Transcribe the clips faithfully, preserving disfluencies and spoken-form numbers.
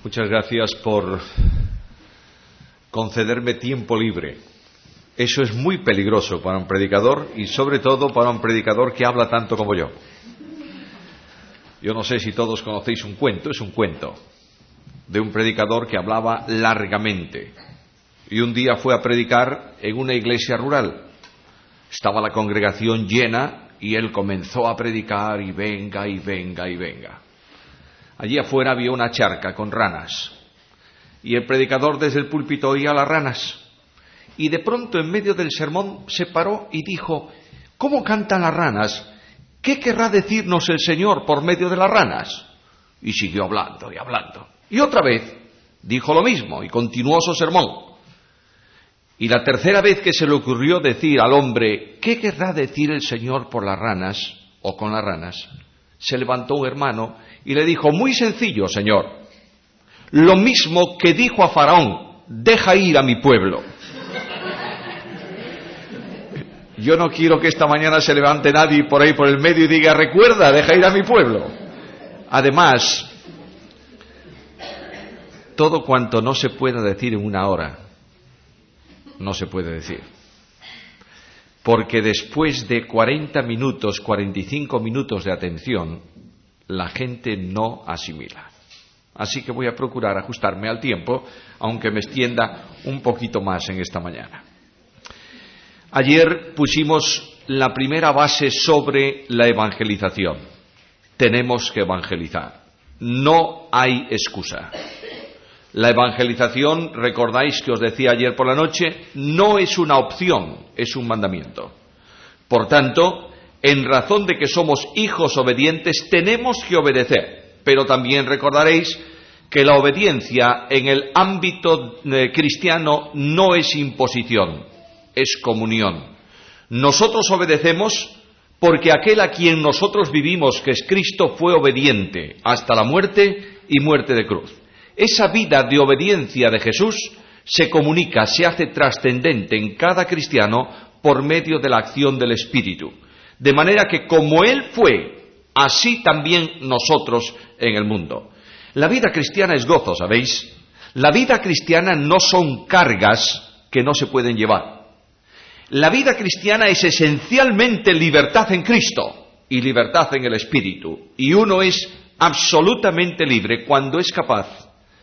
Muchas gracias por concederme tiempo libre. Eso es muy peligroso para un predicador y sobre todo para un predicador que habla tanto como yo. Yo no sé si todos conocéis un cuento, es un cuento de un predicador que hablaba largamente y un día fue a predicar en una iglesia rural. Estaba la congregación llena y él comenzó a predicar y venga y venga y venga. Allí afuera había una charca con ranas y el predicador desde el púlpito oía las ranas y de pronto en medio del sermón se paró y dijo: ¿cómo cantan las ranas? ¿Qué querrá decirnos el Señor por medio de las ranas? Y siguió hablando y hablando. Y otra vez dijo lo mismo y continuó su sermón. Y la tercera vez que se le ocurrió decir al hombre: ¿qué querrá decir el Señor por las ranas o con las ranas? Se levantó un hermano y le dijo: muy sencillo, Señor. Lo mismo que dijo a Faraón: deja ir a mi pueblo. Yo no quiero que esta mañana se levante nadie por ahí por el medio y diga: recuerda, deja ir a mi pueblo. Además, todo cuanto no se pueda decir en una hora, no se puede decir. Porque después de cuarenta minutos, cuarenta y cinco minutos de atención, la gente no asimila. Así que voy a procurar ajustarme al tiempo, aunque me extienda un poquito más en esta mañana. Ayer pusimos la primera base sobre la evangelización. Tenemos que evangelizar. No hay excusa. La evangelización, recordáis que os decía ayer por la noche, no es una opción, es un mandamiento. Por tanto, en razón de que somos hijos obedientes, tenemos que obedecer. Pero también recordaréis que la obediencia en el ámbito eh, cristiano no es imposición, es comunión. Nosotros obedecemos porque aquel a quien nosotros vivimos, que es Cristo, fue obediente hasta la muerte y muerte de cruz. Esa vida de obediencia de Jesús se comunica, se hace trascendente en cada cristiano por medio de la acción del Espíritu. De manera que como Él fue, así también nosotros en el mundo. La vida cristiana es gozo, ¿sabéis? La vida cristiana no son cargas que no se pueden llevar. La vida cristiana es esencialmente libertad en Cristo y libertad en el Espíritu. Y uno es absolutamente libre cuando es capaz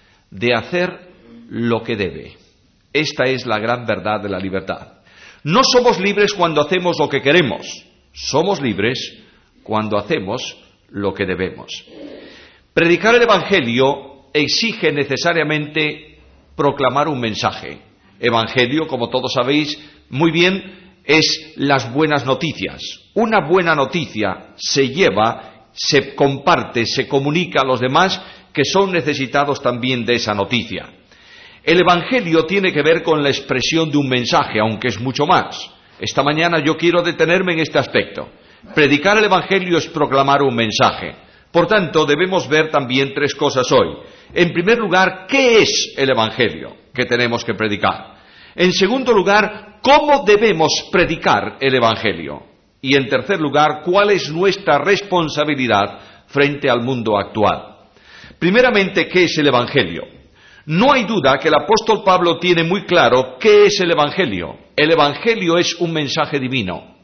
de hacer lo que debe. Esta es la gran verdad de la libertad. No somos libres cuando hacemos lo que queremos. Somos libres cuando hacemos lo que debemos. Predicar el Evangelio exige necesariamente proclamar un mensaje. Evangelio, como todos sabéis muy bien, es las buenas noticias. Una buena noticia se lleva, se comparte, se comunica a los demás que son necesitados también de esa noticia. El Evangelio tiene que ver con la expresión de un mensaje, aunque es mucho más. Esta mañana yo quiero detenerme en este aspecto. Predicar el Evangelio es proclamar un mensaje. Por tanto, debemos ver también tres cosas hoy. En primer lugar, ¿qué es el Evangelio que tenemos que predicar? En segundo lugar, ¿cómo debemos predicar el Evangelio? Y en tercer lugar, ¿cuál es nuestra responsabilidad frente al mundo actual? Primeramente, ¿qué es el Evangelio? No hay duda que el apóstol Pablo tiene muy claro qué es el Evangelio. El Evangelio es un mensaje divino.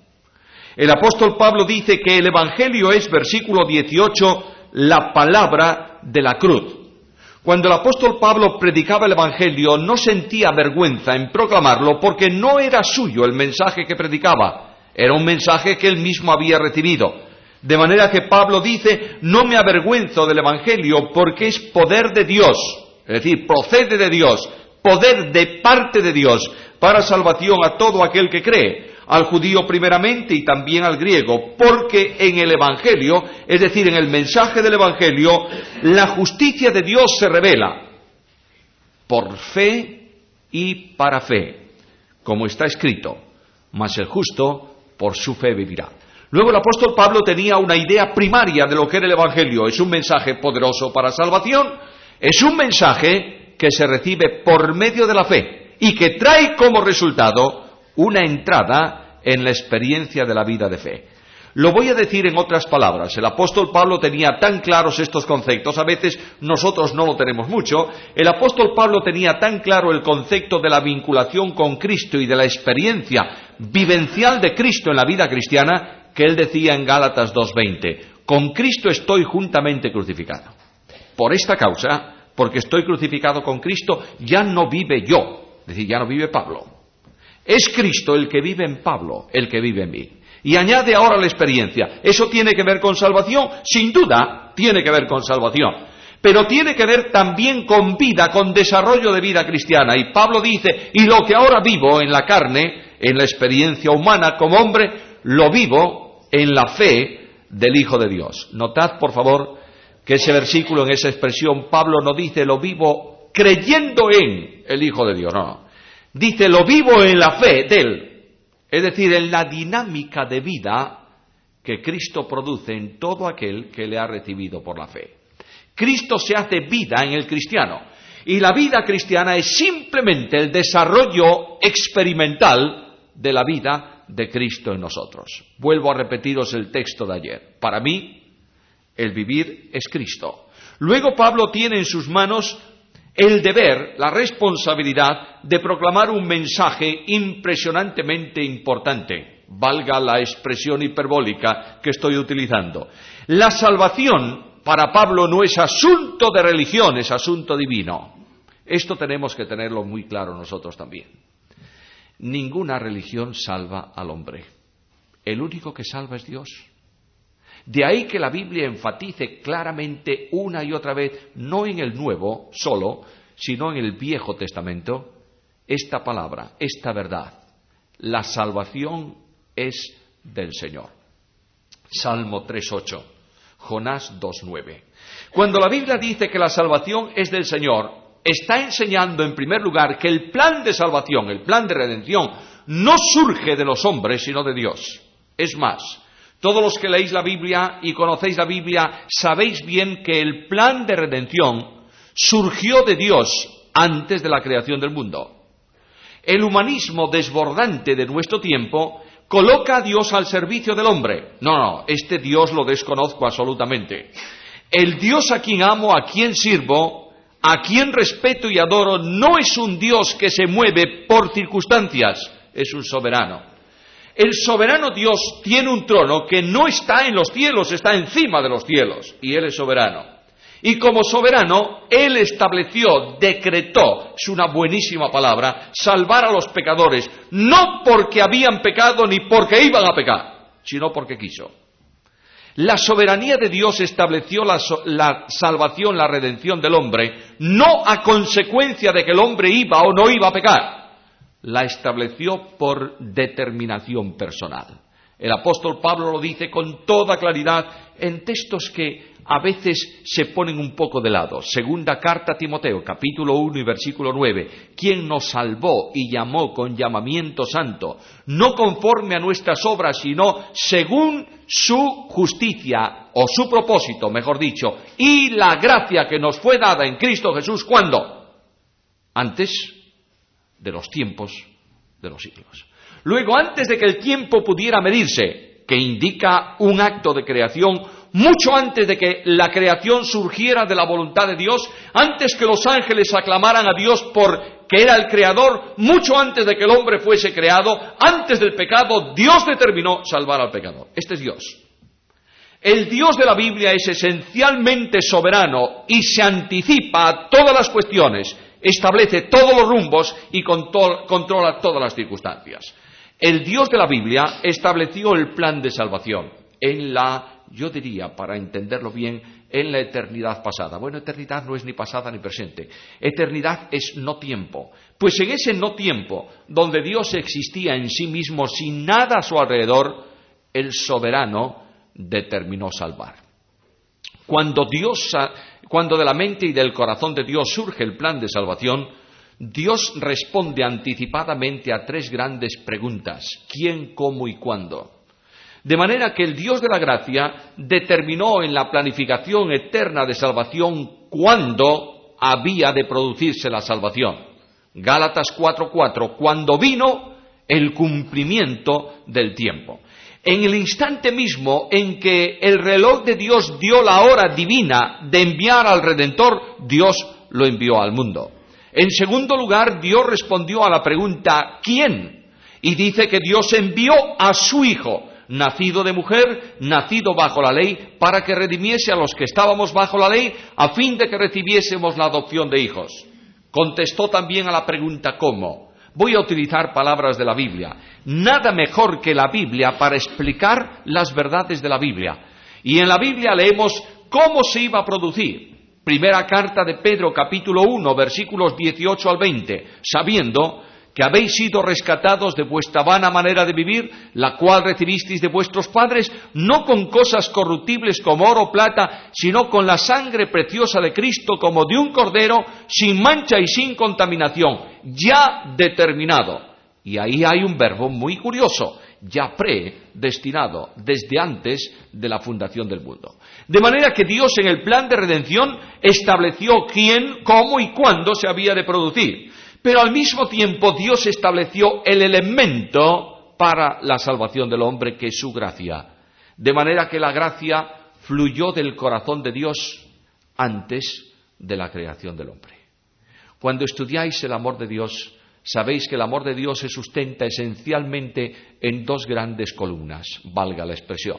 El apóstol Pablo dice que el Evangelio es, versículo dieciocho, la palabra de la cruz. Cuando el apóstol Pablo predicaba el Evangelio, no sentía vergüenza en proclamarlo porque no era suyo el mensaje que predicaba. Era un mensaje que él mismo había recibido. De manera que Pablo dice: no me avergüenzo del Evangelio porque es poder de Dios, es decir, procede de Dios, poder de parte de Dios para salvación a todo aquel que cree, al judío primeramente y también al griego, porque en el Evangelio, es decir, en el mensaje del Evangelio, la justicia de Dios se revela por fe y para fe, como está escrito: mas el justo por su fe vivirá. Luego el apóstol Pablo tenía una idea primaria de lo que era el Evangelio. Es un mensaje poderoso para salvación, es un mensaje que se recibe por medio de la fe y que trae como resultado una entrada en la experiencia de la vida de fe. Lo voy a decir en otras palabras. El apóstol Pablo tenía tan claros estos conceptos, a veces nosotros no lo tenemos mucho. El apóstol Pablo tenía tan claro el concepto de la vinculación con Cristo y de la experiencia vivencial de Cristo en la vida cristiana, que él decía en Gálatas dos veinte, con Cristo estoy juntamente crucificado. Por esta causa, porque estoy crucificado con Cristo, ya no vive yo, es decir, ya no vive Pablo. Es Cristo el que vive en Pablo, el que vive en mí. Y añade ahora la experiencia. ¿Eso tiene que ver con salvación? Sin duda, tiene que ver con salvación. Pero tiene que ver también con vida, con desarrollo de vida cristiana. Y Pablo dice, y lo que ahora vivo en la carne, en la experiencia humana como hombre, lo vivo en la fe del Hijo de Dios. Notad, por favor, que ese versículo, en esa expresión, Pablo no dice lo vivo creyendo en el Hijo de Dios, no. Dice lo vivo en la fe de Él. Es decir, en la dinámica de vida que Cristo produce en todo aquel que le ha recibido por la fe. Cristo se hace vida en el cristiano. Y la vida cristiana es simplemente el desarrollo experimental de la vida de Cristo en nosotros. Vuelvo a repetiros el texto de ayer. Para mí, el vivir es Cristo. Luego Pablo tiene en sus manos el deber, la responsabilidad de proclamar un mensaje impresionantemente importante, valga la expresión hiperbólica que estoy utilizando. La salvación para Pablo no es asunto de religión, es asunto divino. Esto tenemos que tenerlo muy claro nosotros también. Ninguna religión salva al hombre. El único que salva es Dios. De ahí que la Biblia enfatice claramente una y otra vez, no en el Nuevo solo, sino en el Viejo Testamento, esta palabra, esta verdad. La salvación es del Señor. Salmo tres ocho, Jonás dos nueve. Cuando la Biblia dice que la salvación es del Señor, está enseñando en primer lugar que el plan de salvación, el plan de redención, no surge de los hombres, sino de Dios. Es más, todos los que leéis la Biblia y conocéis la Biblia, sabéis bien que el plan de redención surgió de Dios antes de la creación del mundo. El humanismo desbordante de nuestro tiempo coloca a Dios al servicio del hombre. No, no, este Dios lo desconozco absolutamente. El Dios a quien amo, a quien sirvo, a quien respeto y adoro, no es un Dios que se mueve por circunstancias, es un soberano. El soberano Dios tiene un trono que no está en los cielos, está encima de los cielos, y Él es soberano. Y como soberano, Él estableció, decretó, es una buenísima palabra, salvar a los pecadores, no porque habían pecado ni porque iban a pecar, sino porque quiso. La soberanía de Dios estableció la, la salvación, la redención del hombre, no a consecuencia de que el hombre iba o no iba a pecar. La estableció por determinación personal. El apóstol Pablo lo dice con toda claridad en textos que a veces se ponen un poco de lado. Segunda carta a Timoteo, capítulo uno y versículo nueve. Quien nos salvó y llamó con llamamiento santo, no conforme a nuestras obras, sino según su justicia, o su propósito, mejor dicho, y la gracia que nos fue dada en Cristo Jesús, ¿cuándo? Antes de los tiempos de los siglos. Luego, antes de que el tiempo pudiera medirse, que indica un acto de creación, mucho antes de que la creación surgiera de la voluntad de Dios, antes que los ángeles aclamaran a Dios por que era el creador, mucho antes de que el hombre fuese creado, antes del pecado, Dios determinó salvar al pecador. Este es Dios. El Dios de la Biblia es esencialmente soberano y se anticipa a todas las cuestiones, establece todos los rumbos y controla todas las circunstancias. El Dios de la Biblia estableció el plan de salvación en la, yo diría, para entenderlo bien, en la eternidad pasada. Bueno, eternidad no es ni pasada ni presente. Eternidad es no tiempo. Pues en ese no tiempo, donde Dios existía en sí mismo sin nada a su alrededor, el soberano determinó salvar. Cuando Dios, cuando de la mente y del corazón de Dios surge el plan de salvación, Dios responde anticipadamente a tres grandes preguntas: ¿quién, cómo y cuándo? De manera que el Dios de la gracia determinó en la planificación eterna de salvación cuándo había de producirse la salvación. Gálatas cuatro cuatro, cuando vino el cumplimiento del tiempo. En el instante mismo en que el reloj de Dios dio la hora divina de enviar al Redentor, Dios lo envió al mundo. En segundo lugar, Dios respondió a la pregunta ¿quién? Y dice que Dios envió a su Hijo, nacido de mujer, nacido bajo la ley, para que redimiese a los que estábamos bajo la ley, a fin de que recibiésemos la adopción de hijos. Contestó también a la pregunta ¿cómo? Voy a utilizar palabras de la Biblia. Nada mejor que la Biblia para explicar las verdades de la Biblia. Y en la Biblia leemos cómo se iba a producir. Primera carta de Pedro, capítulo uno, versículos dieciocho al veinte, sabiendo que habéis sido rescatados de vuestra vana manera de vivir, la cual recibisteis de vuestros padres, no con cosas corruptibles como oro o plata, sino con la sangre preciosa de Cristo, como de un cordero, sin mancha y sin contaminación, ya determinado. Y ahí hay un verbo muy curioso, ya predestinado, desde antes de la fundación del mundo. De manera que Dios en el plan de redención estableció quién, cómo y cuándo se había de producir. Pero al mismo tiempo Dios estableció el elemento para la salvación del hombre, que es su gracia. De manera que la gracia fluyó del corazón de Dios antes de la creación del hombre. Cuando estudiáis el amor de Dios, sabéis que el amor de Dios se sustenta esencialmente en dos grandes columnas, valga la expresión: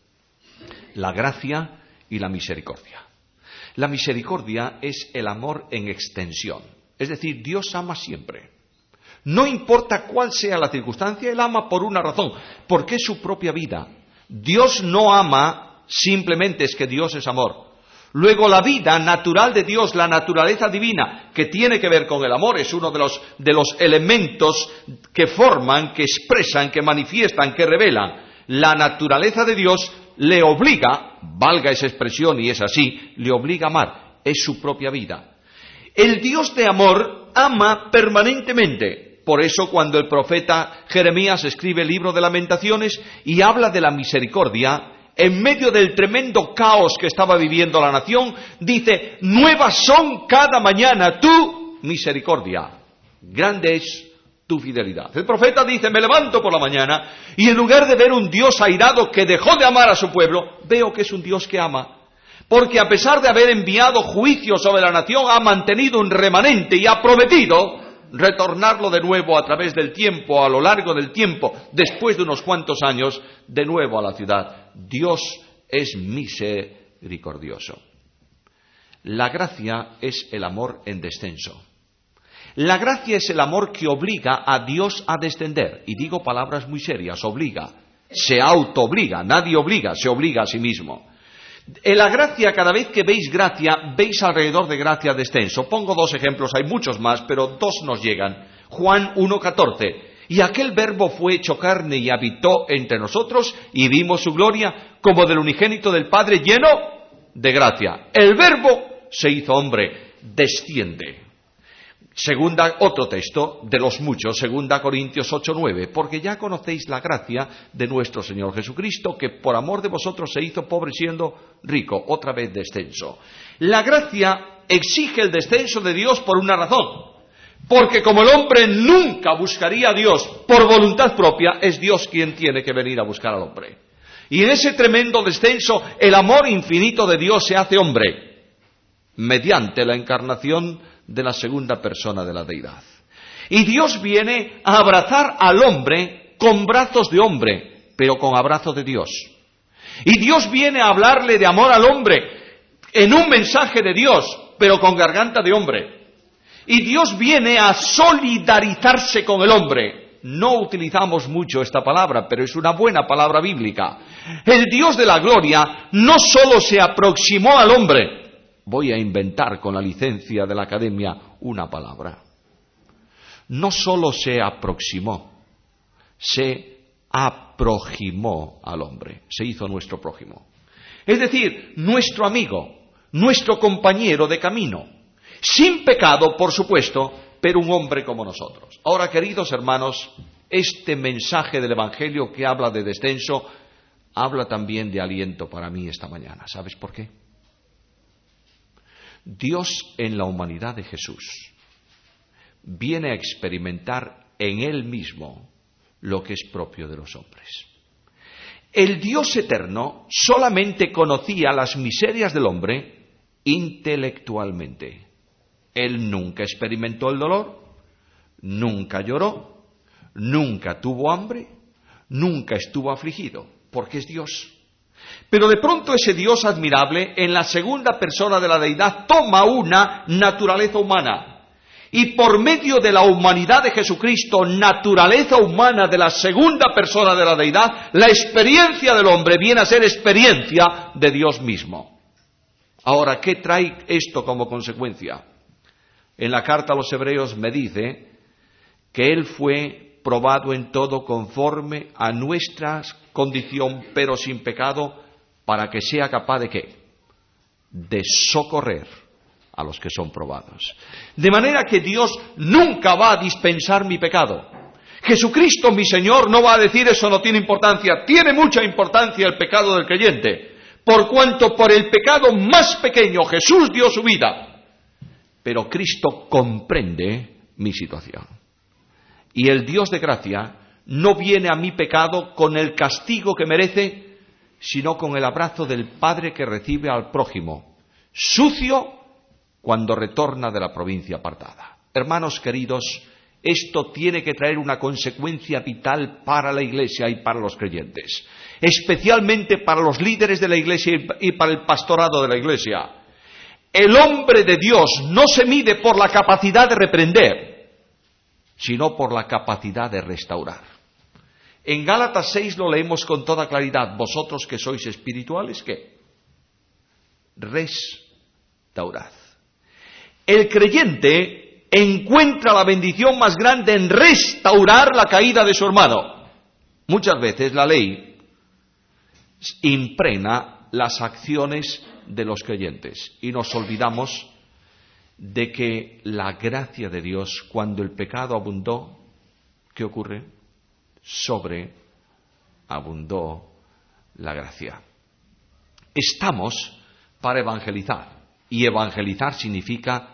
la gracia y la misericordia. La misericordia es el amor en extensión. Es decir, Dios ama siempre. No importa cuál sea la circunstancia, Él ama por una razón, porque es su propia vida. Dios no ama simplemente es que Dios es amor. Luego la vida natural de Dios, la naturaleza divina, que tiene que ver con el amor, es uno de los, de los elementos que forman, que expresan, que manifiestan, que revelan. La naturaleza de Dios le obliga, valga esa expresión y es así, le obliga a amar, es su propia vida. El Dios de amor ama permanentemente. Por eso cuando el profeta Jeremías escribe el libro de Lamentaciones y habla de la misericordia, en medio del tremendo caos que estaba viviendo la nación, dice, nuevas son cada mañana tu misericordia. Grande es tu fidelidad. El profeta dice, me levanto por la mañana y en lugar de ver un Dios airado que dejó de amar a su pueblo, veo que es un Dios que ama. Porque a pesar de haber enviado juicio sobre la nación, ha mantenido un remanente y ha prometido retornarlo de nuevo a través del tiempo, a lo largo del tiempo, después de unos cuantos años, de nuevo a la ciudad. Dios es misericordioso. La gracia es el amor en descenso. La gracia es el amor que obliga a Dios a descender. Y digo palabras muy serias, obliga. Se autoobliga, nadie obliga, se obliga a sí mismo. En la gracia, cada vez que veis gracia, veis alrededor de gracia descenso. Pongo dos ejemplos, hay muchos más, pero dos nos llegan. Juan uno catorce. Y aquel verbo fue hecho carne y habitó entre nosotros, y vimos su gloria como del unigénito del Padre, lleno de gracia. El verbo se hizo hombre, desciende. Segunda, otro texto de los muchos, segunda Corintios ocho nueve, porque ya conocéis la gracia de nuestro Señor Jesucristo, que por amor de vosotros se hizo pobre siendo rico, otra vez descenso. La gracia exige el descenso de Dios por una razón, porque como el hombre nunca buscaría a Dios por voluntad propia, es Dios quien tiene que venir a buscar al hombre. Y en ese tremendo descenso, el amor infinito de Dios se hace hombre, mediante la encarnación de la segunda persona de la deidad. Y Dios viene a abrazar al hombre con brazos de hombre, pero con abrazo de Dios. Y Dios viene a hablarle de amor al hombre en un mensaje de Dios, pero con garganta de hombre. Y Dios viene a solidarizarse con el hombre. No utilizamos mucho esta palabra, pero es una buena palabra bíblica. El Dios de la gloria no solo se aproximó al hombre. Voy a inventar con la licencia de la academia una palabra. No solo se aproximó, se aproximó al hombre, se hizo nuestro prójimo. Es decir, nuestro amigo, nuestro compañero de camino. Sin pecado, por supuesto, pero un hombre como nosotros. Ahora, queridos hermanos, este mensaje del Evangelio que habla de descenso, habla también de aliento para mí esta mañana. ¿Sabes por qué? Dios en la humanidad de Jesús viene a experimentar en Él mismo lo que es propio de los hombres. El Dios eterno solamente conocía las miserias del hombre intelectualmente. Él nunca experimentó el dolor, nunca lloró, nunca tuvo hambre, nunca estuvo afligido, porque es Dios. Pero de pronto ese Dios admirable, en la segunda persona de la deidad, toma una naturaleza humana. Y por medio de la humanidad de Jesucristo, naturaleza humana de la segunda persona de la deidad, la experiencia del hombre viene a ser experiencia de Dios mismo. Ahora, ¿qué trae esto como consecuencia? En la carta a los Hebreos me dice que Él fue probado en todo conforme a nuestra condición, pero sin pecado, para que sea capaz de ¿qué? De socorrer a los que son probados. De manera que Dios nunca va a dispensar mi pecado. Jesucristo, mi Señor, no va a decir eso no tiene importancia. Tiene mucha importancia el pecado del creyente, por cuanto por el pecado más pequeño Jesús dio su vida. Pero Cristo comprende mi situación. Y el Dios de gracia no viene a mi pecado con el castigo que merece, sino con el abrazo del Padre que recibe al prójimo, sucio cuando retorna de la provincia apartada. Hermanos queridos, esto tiene que traer una consecuencia vital para la Iglesia y para los creyentes, especialmente para los líderes de la Iglesia y para el pastorado de la Iglesia. El hombre de Dios no se mide por la capacidad de reprender, sino por la capacidad de restaurar. En Gálatas seis lo leemos con toda claridad. Vosotros que sois espirituales, ¿qué? Restaurad. El creyente encuentra la bendición más grande en restaurar la caída de su hermano. Muchas veces la ley impregna las acciones de los creyentes y nos olvidamos de que la gracia de Dios, cuando el pecado abundó, ¿qué ocurre? Sobreabundó la gracia. Estamos para evangelizar, y evangelizar significa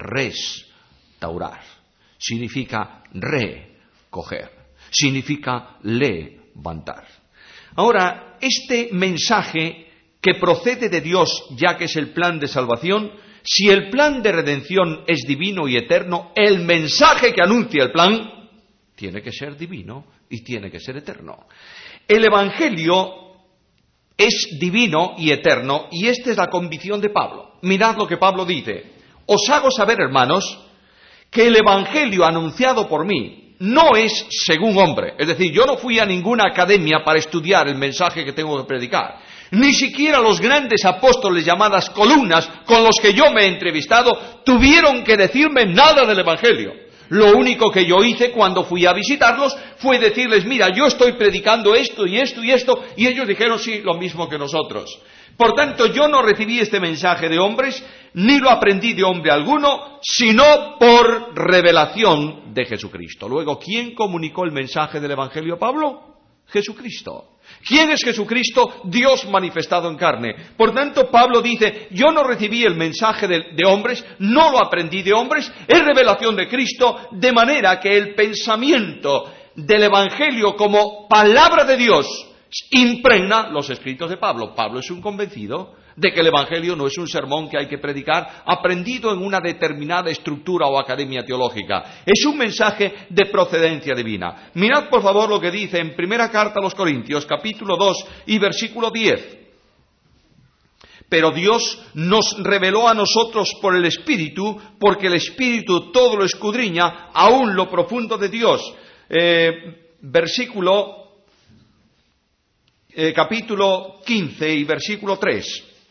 restaurar, significa recoger, significa levantar. Ahora, este mensaje que procede de Dios, ya que es el plan de salvación, si el plan de redención es divino y eterno, el mensaje que anuncia el plan tiene que ser divino y tiene que ser eterno. El Evangelio es divino y eterno, y esta es la convicción de Pablo. Mirad lo que Pablo dice: os hago saber, hermanos, que el Evangelio anunciado por mí no es según hombre. Es decir, yo no fui a ninguna academia para estudiar el mensaje que tengo que predicar. Ni siquiera los grandes apóstoles, llamadas columnas, con los que yo me he entrevistado, tuvieron que decirme nada del Evangelio. Lo único que yo hice cuando fui a visitarlos fue decirles: mira, yo estoy predicando esto y esto y esto, y ellos dijeron sí, lo mismo que nosotros. Por tanto, yo no recibí este mensaje de hombres, ni lo aprendí de hombre alguno, sino por revelación de Jesucristo. Luego, ¿quién comunicó el mensaje del Evangelio a Pablo? Jesucristo. ¿Quién es Jesucristo? Dios manifestado en carne. Por tanto, Pablo dice: yo no recibí el mensaje de, de hombres, no lo aprendí de hombres, es revelación de Cristo, de manera que el pensamiento del Evangelio como palabra de Dios impregna los escritos de Pablo. Pablo es un convencido de que el Evangelio no es un sermón que hay que predicar aprendido en una determinada estructura o academia teológica. Es un mensaje de procedencia divina. Mirad por favor lo que dice en primera carta a los Corintios, capítulo dos y versículo diez. Pero Dios nos reveló a nosotros por el Espíritu, porque el Espíritu todo lo escudriña, aún lo profundo de Dios. Eh, versículo Eh, capítulo quince y versículo tres.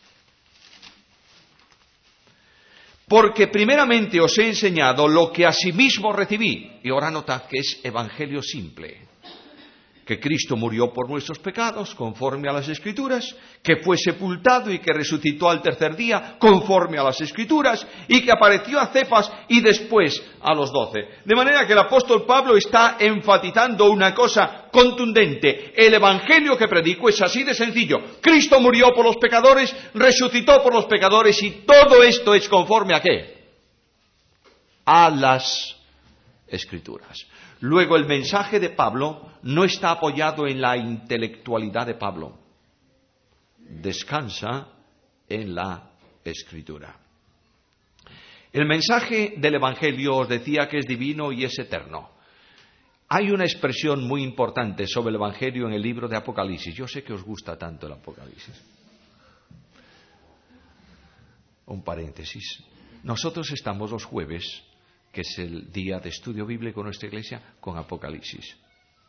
Porque primeramente os he enseñado lo que asimismo recibí. Y ahora notad que es evangelio simple. Que Cristo murió por nuestros pecados, conforme a las Escrituras, que fue sepultado y que resucitó al tercer día, conforme a las Escrituras, y que apareció a Cefas y después a los doce. De manera que el apóstol Pablo está enfatizando una cosa contundente. El evangelio que predico es así de sencillo. Cristo murió por los pecadores, resucitó por los pecadores, y todo esto es conforme a ¿qué? A las Escrituras. Luego, el mensaje de Pablo no está apoyado en la intelectualidad de Pablo. Descansa en la Escritura. El mensaje del Evangelio os decía que es divino y es eterno. Hay una expresión muy importante sobre el Evangelio en el libro de Apocalipsis. Yo sé que os gusta tanto el Apocalipsis. Un paréntesis. Nosotros estamos los jueves, que es el día de estudio bíblico en nuestra iglesia, con Apocalipsis.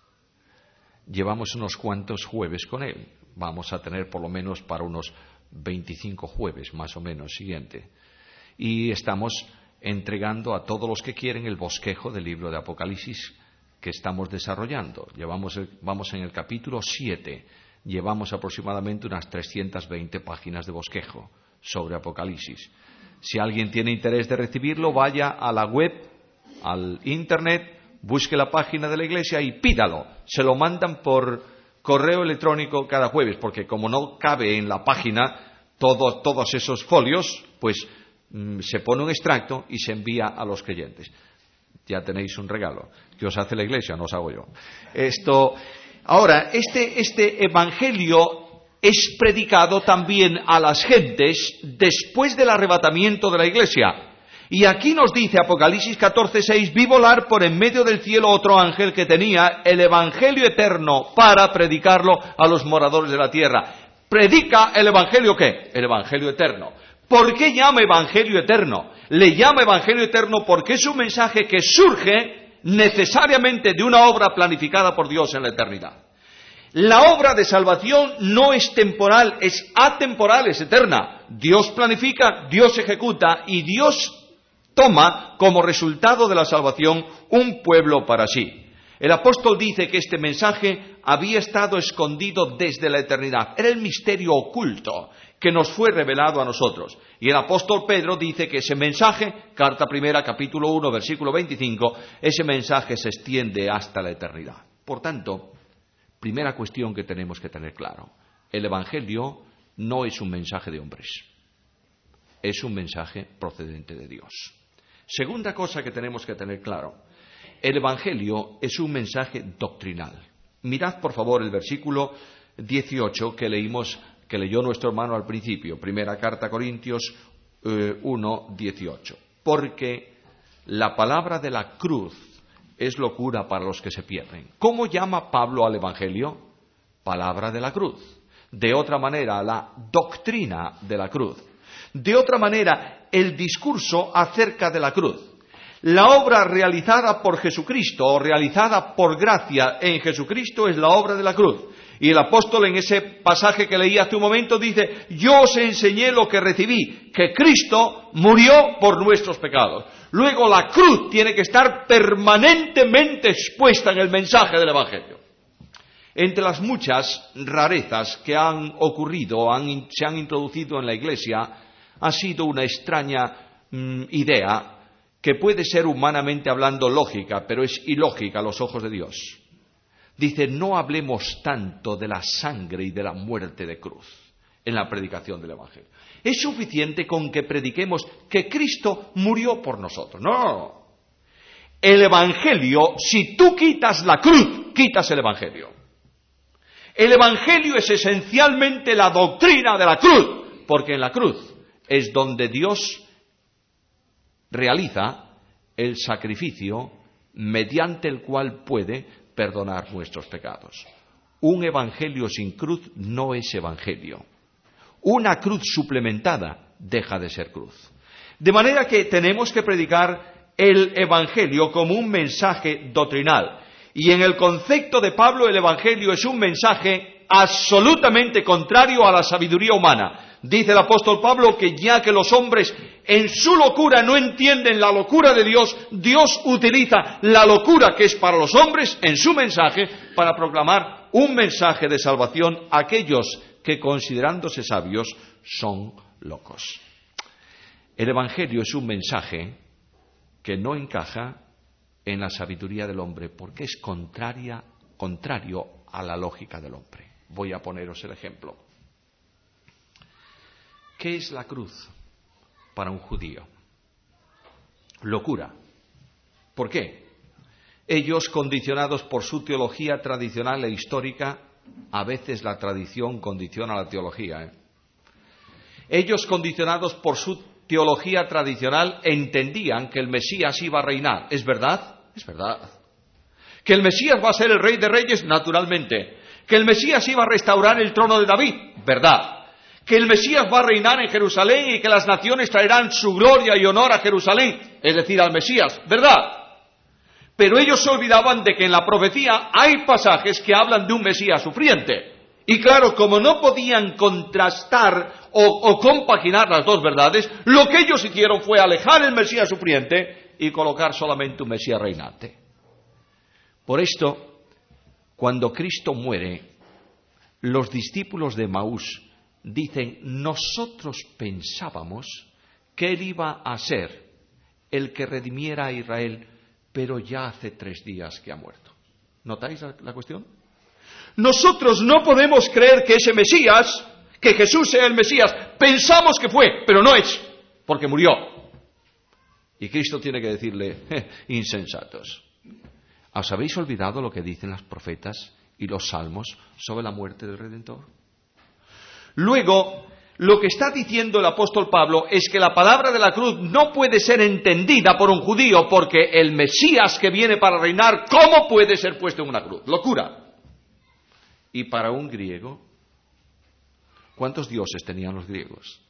Llevamos unos cuantos jueves con él. Vamos a tener por lo menos para unos veinticinco jueves, más o menos, siguiente. Y estamos entregando a todos los que quieren el bosquejo del libro de Apocalipsis que estamos desarrollando. Llevamos el, vamos en el capítulo siete. Llevamos aproximadamente unas trescientas veinte páginas de bosquejo sobre Apocalipsis. Si alguien tiene interés de recibirlo, vaya a la web, al internet, busque la página de la iglesia y pídalo. Se lo mandan por correo electrónico cada jueves, porque como no cabe en la página todo, todos esos folios, pues mmm, se pone un extracto y se envía a los creyentes. Ya tenéis un regalo que os hace la iglesia, no os hago yo. Esto, ahora, este, este evangelio es predicado también a las gentes después del arrebatamiento de la iglesia. Y aquí nos dice Apocalipsis catorce seis, vi volar por en medio del cielo otro ángel que tenía el evangelio eterno para predicarlo a los moradores de la tierra. ¿Predica el evangelio qué? El evangelio eterno. ¿Por qué llama evangelio eterno? Le llama evangelio eterno porque es un mensaje que surge necesariamente de una obra planificada por Dios en la eternidad. La obra de salvación no es temporal, es atemporal, es eterna. Dios planifica, Dios ejecuta y Dios toma como resultado de la salvación un pueblo para sí. El apóstol dice que este mensaje había estado escondido desde la eternidad. Era el misterio oculto que nos fue revelado a nosotros. Y el apóstol Pedro dice que ese mensaje, carta primera, capítulo uno, versículo veinticinco, ese mensaje se extiende hasta la eternidad. Por tanto, primera cuestión que tenemos que tener claro. El evangelio no es un mensaje de hombres. Es un mensaje procedente de Dios. Segunda cosa que tenemos que tener claro. El evangelio es un mensaje doctrinal. Mirad, por favor, el versículo dieciocho que leímos, que leyó nuestro hermano al principio. Primera carta a Corintios eh, uno, dieciocho. Porque la palabra de la cruz es locura para los que se pierden. ¿Cómo llama Pablo al evangelio? Palabra de la cruz. De otra manera, la doctrina de la cruz. De otra manera, el discurso acerca de la cruz. La obra realizada por Jesucristo o realizada por gracia en Jesucristo es la obra de la cruz. Y el apóstol en ese pasaje que leí hace un momento dice, yo os enseñé lo que recibí, que Cristo murió por nuestros pecados. Luego la cruz tiene que estar permanentemente expuesta en el mensaje del evangelio. Entre las muchas rarezas que han ocurrido, han, se han introducido en la iglesia, ha sido una extraña mmm, idea que puede ser humanamente hablando lógica, pero es ilógica a los ojos de Dios. Dice, no hablemos tanto de la sangre y de la muerte de cruz en la predicación del evangelio. Es suficiente con que prediquemos que Cristo murió por nosotros. No, no, no. El evangelio, si tú quitas la cruz, quitas el evangelio. El evangelio es esencialmente la doctrina de la cruz, porque en la cruz es donde Dios realiza el sacrificio mediante el cual puede perdonar nuestros pecados. Un evangelio sin cruz no es evangelio. Una cruz suplementada deja de ser cruz. De manera que tenemos que predicar el evangelio como un mensaje doctrinal. Y en el concepto de Pablo, el evangelio es un mensaje absolutamente contrario a la sabiduría humana. Dice el apóstol Pablo que ya que los hombres en su locura no entienden la locura de Dios, Dios utiliza la locura que es para los hombres en su mensaje para proclamar un mensaje de salvación a aquellos que considerándose sabios son locos. El evangelio es un mensaje que no encaja en la sabiduría del hombre porque es contraria, contrario a la lógica del hombre. Voy a poneros el ejemplo. ¿Qué es la cruz para un judío? Locura. ¿Por qué? Ellos, condicionados por su teología tradicional e histórica, a veces la tradición condiciona la teología, ¿eh? Ellos, condicionados por su teología tradicional, entendían que el Mesías iba a reinar. ¿Es verdad? Es verdad. ¿Que el Mesías va a ser el Rey de Reyes? Naturalmente. ¿Que el Mesías iba a restaurar el trono de David? ¿Verdad? ¿Que el Mesías va a reinar en Jerusalén y que las naciones traerán su gloria y honor a Jerusalén? Es decir, al Mesías. ¿Verdad? Pero ellos se olvidaban de que en la profecía hay pasajes que hablan de un Mesías sufriente. Y claro, como no podían contrastar o, o compaginar las dos verdades, lo que ellos hicieron fue alejar el Mesías sufriente y colocar solamente un Mesías reinante. Por esto, cuando Cristo muere, los discípulos de Emaús dicen: nosotros pensábamos que Él iba a ser el que redimiera a Israel, pero ya hace tres días que ha muerto. ¿Notáis la, la cuestión? Nosotros no podemos creer que ese Mesías, que Jesús sea el Mesías, pensamos que fue, pero no es, porque murió. Y Cristo tiene que decirle: eh, insensatos, ¿os habéis olvidado lo que dicen las profetas y los salmos sobre la muerte del Redentor? Luego, lo que está diciendo el apóstol Pablo es que la palabra de la cruz no puede ser entendida por un judío, porque el Mesías que viene para reinar, ¿cómo puede ser puesto en una cruz? Locura. Y para un griego, ¿cuántos dioses tenían los griegos?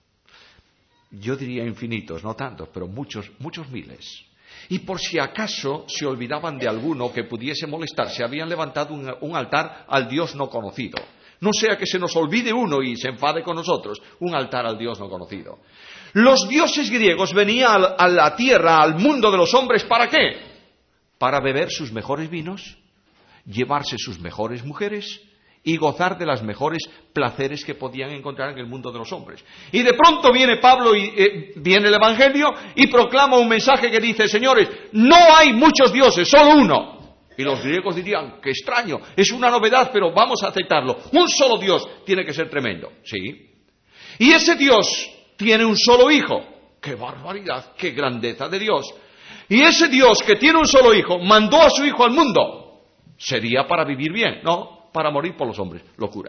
Yo diría infinitos, no tantos, pero muchos, muchos miles. Y por si acaso se olvidaban de alguno que pudiese molestarse, habían levantado un, un altar al Dios no conocido. No sea que se nos olvide uno y se enfade con nosotros, un altar al Dios no conocido. Los dioses griegos venían a la tierra, al mundo de los hombres, ¿para qué? Para beber sus mejores vinos, llevarse sus mejores mujeres y gozar de los mejores placeres que podían encontrar en el mundo de los hombres. Y de pronto viene Pablo y eh, viene el Evangelio y proclama un mensaje que dice: señores, no hay muchos dioses, solo uno. Y los griegos dirían: qué extraño, es una novedad, pero vamos a aceptarlo. Un solo Dios tiene que ser tremendo. Sí. Y ese Dios tiene un solo hijo. ¡Qué barbaridad! ¡Qué grandeza de Dios! Y ese Dios que tiene un solo hijo mandó a su hijo al mundo. ¿Sería para vivir bien? No, para morir por los hombres. Locura.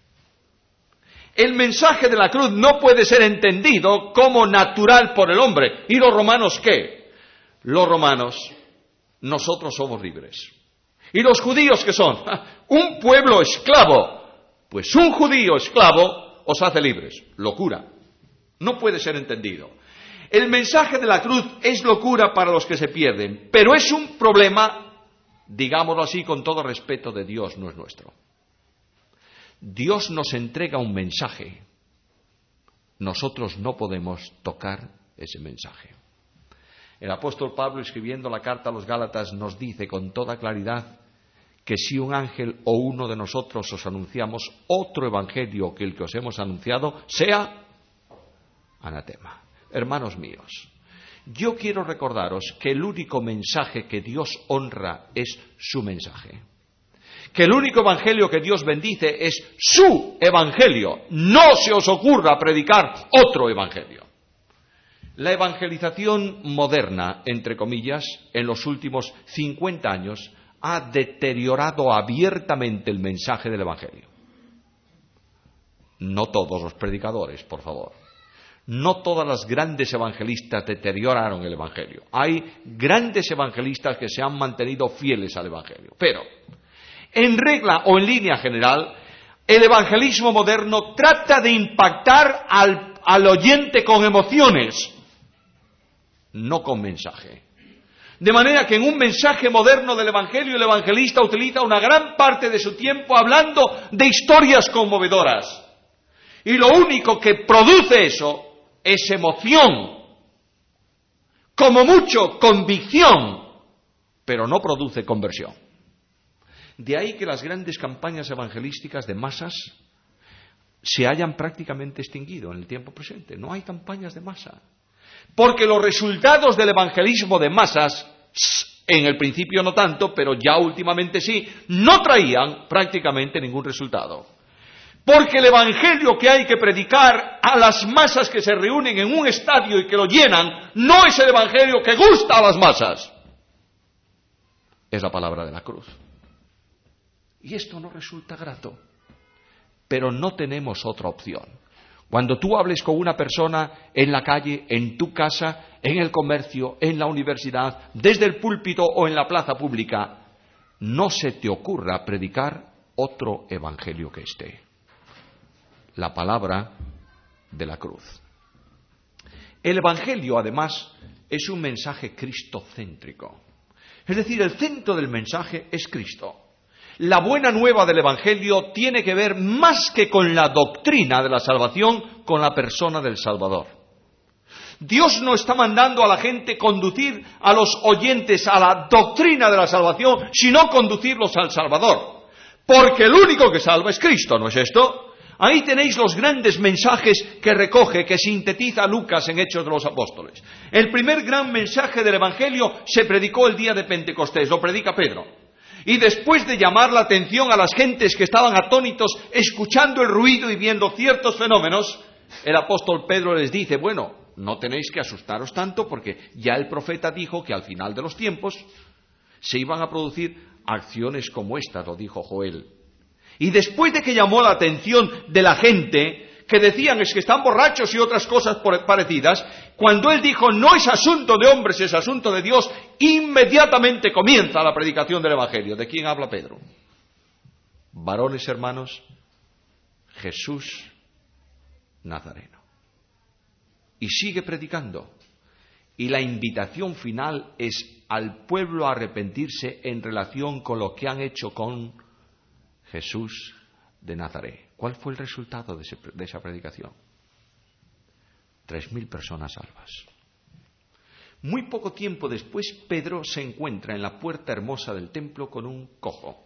El mensaje de la cruz no puede ser entendido como natural por el hombre. ¿Y los romanos qué? Los romanos, nosotros somos libres. ¿Y los judíos qué son? Un pueblo esclavo. Pues un judío esclavo os hace libres. Locura. No puede ser entendido. El mensaje de la cruz es locura para los que se pierden, pero es un problema, digámoslo así con todo respeto, de Dios, no es nuestro. Dios nos entrega un mensaje. Nosotros no podemos tocar ese mensaje. El apóstol Pablo, escribiendo la carta a los Gálatas, nos dice con toda claridad que si un ángel o uno de nosotros os anunciamos otro evangelio que el que os hemos anunciado, sea anatema. Hermanos míos, yo quiero recordaros que el único mensaje que Dios honra es su mensaje. Que el único evangelio que Dios bendice es su evangelio. No se os ocurra predicar otro evangelio. La evangelización moderna, entre comillas, en los últimos cincuenta años, ha deteriorado abiertamente el mensaje del evangelio. No todos los predicadores, por favor. No todas las grandes evangelistas deterioraron el evangelio. Hay grandes evangelistas que se han mantenido fieles al evangelio. Pero, en regla o en línea general, el evangelismo moderno trata de impactar al, al oyente con emociones, no con mensaje. De manera que en un mensaje moderno del evangelio, el evangelista utiliza una gran parte de su tiempo hablando de historias conmovedoras. Y lo único que produce eso es emoción, como mucho convicción, pero no produce conversión. De ahí que las grandes campañas evangelísticas de masas se hayan prácticamente extinguido en el tiempo presente. No hay campañas de masa. Porque los resultados del evangelismo de masas, en el principio no tanto, pero ya últimamente sí, no traían prácticamente ningún resultado. Porque el evangelio que hay que predicar a las masas que se reúnen en un estadio y que lo llenan, no es el evangelio que gusta a las masas. es la palabra de la cruz. Y esto no resulta grato, pero no tenemos otra opción. Cuando tú hables con una persona en la calle, en tu casa, en el comercio, en la universidad, desde el púlpito o en la plaza pública, no se te ocurra predicar otro evangelio que este. La palabra de la cruz. El evangelio, además, es un mensaje cristocéntrico. Es decir, el centro del mensaje es Cristo. La buena nueva del evangelio tiene que ver más que con la doctrina de la salvación, con la persona del Salvador. Dios no está mandando a la gente conducir a los oyentes a la doctrina de la salvación, sino conducirlos al Salvador. Porque el único que salva es Cristo, ¿no es esto? Ahí tenéis los grandes mensajes que recoge, que sintetiza Lucas en Hechos de los Apóstoles. El primer gran mensaje del evangelio se predicó el día de Pentecostés, lo predica Pedro. Y después de llamar la atención a las gentes que estaban atónitos, escuchando el ruido y viendo ciertos fenómenos, el apóstol Pedro les dice, bueno, no tenéis que asustaros tanto porque ya el profeta dijo que al final de los tiempos se iban a producir acciones como esta, lo dijo Joel. Y después de que llamó la atención de la gente, que decían es que están borrachos y otras cosas parecidas, cuando él dijo no es asunto de hombres, es asunto de Dios, inmediatamente comienza la predicación del evangelio. ¿De quién habla Pedro? Varones hermanos, Jesús Nazareno. Y sigue predicando. Y la invitación final es al pueblo a arrepentirse en relación con lo que han hecho con Jesús de Nazaret. ¿Cuál fue el resultado de, ese, de esa predicación? Tres mil personas salvas. Muy poco tiempo después, Pedro se encuentra en la puerta hermosa del templo con un cojo.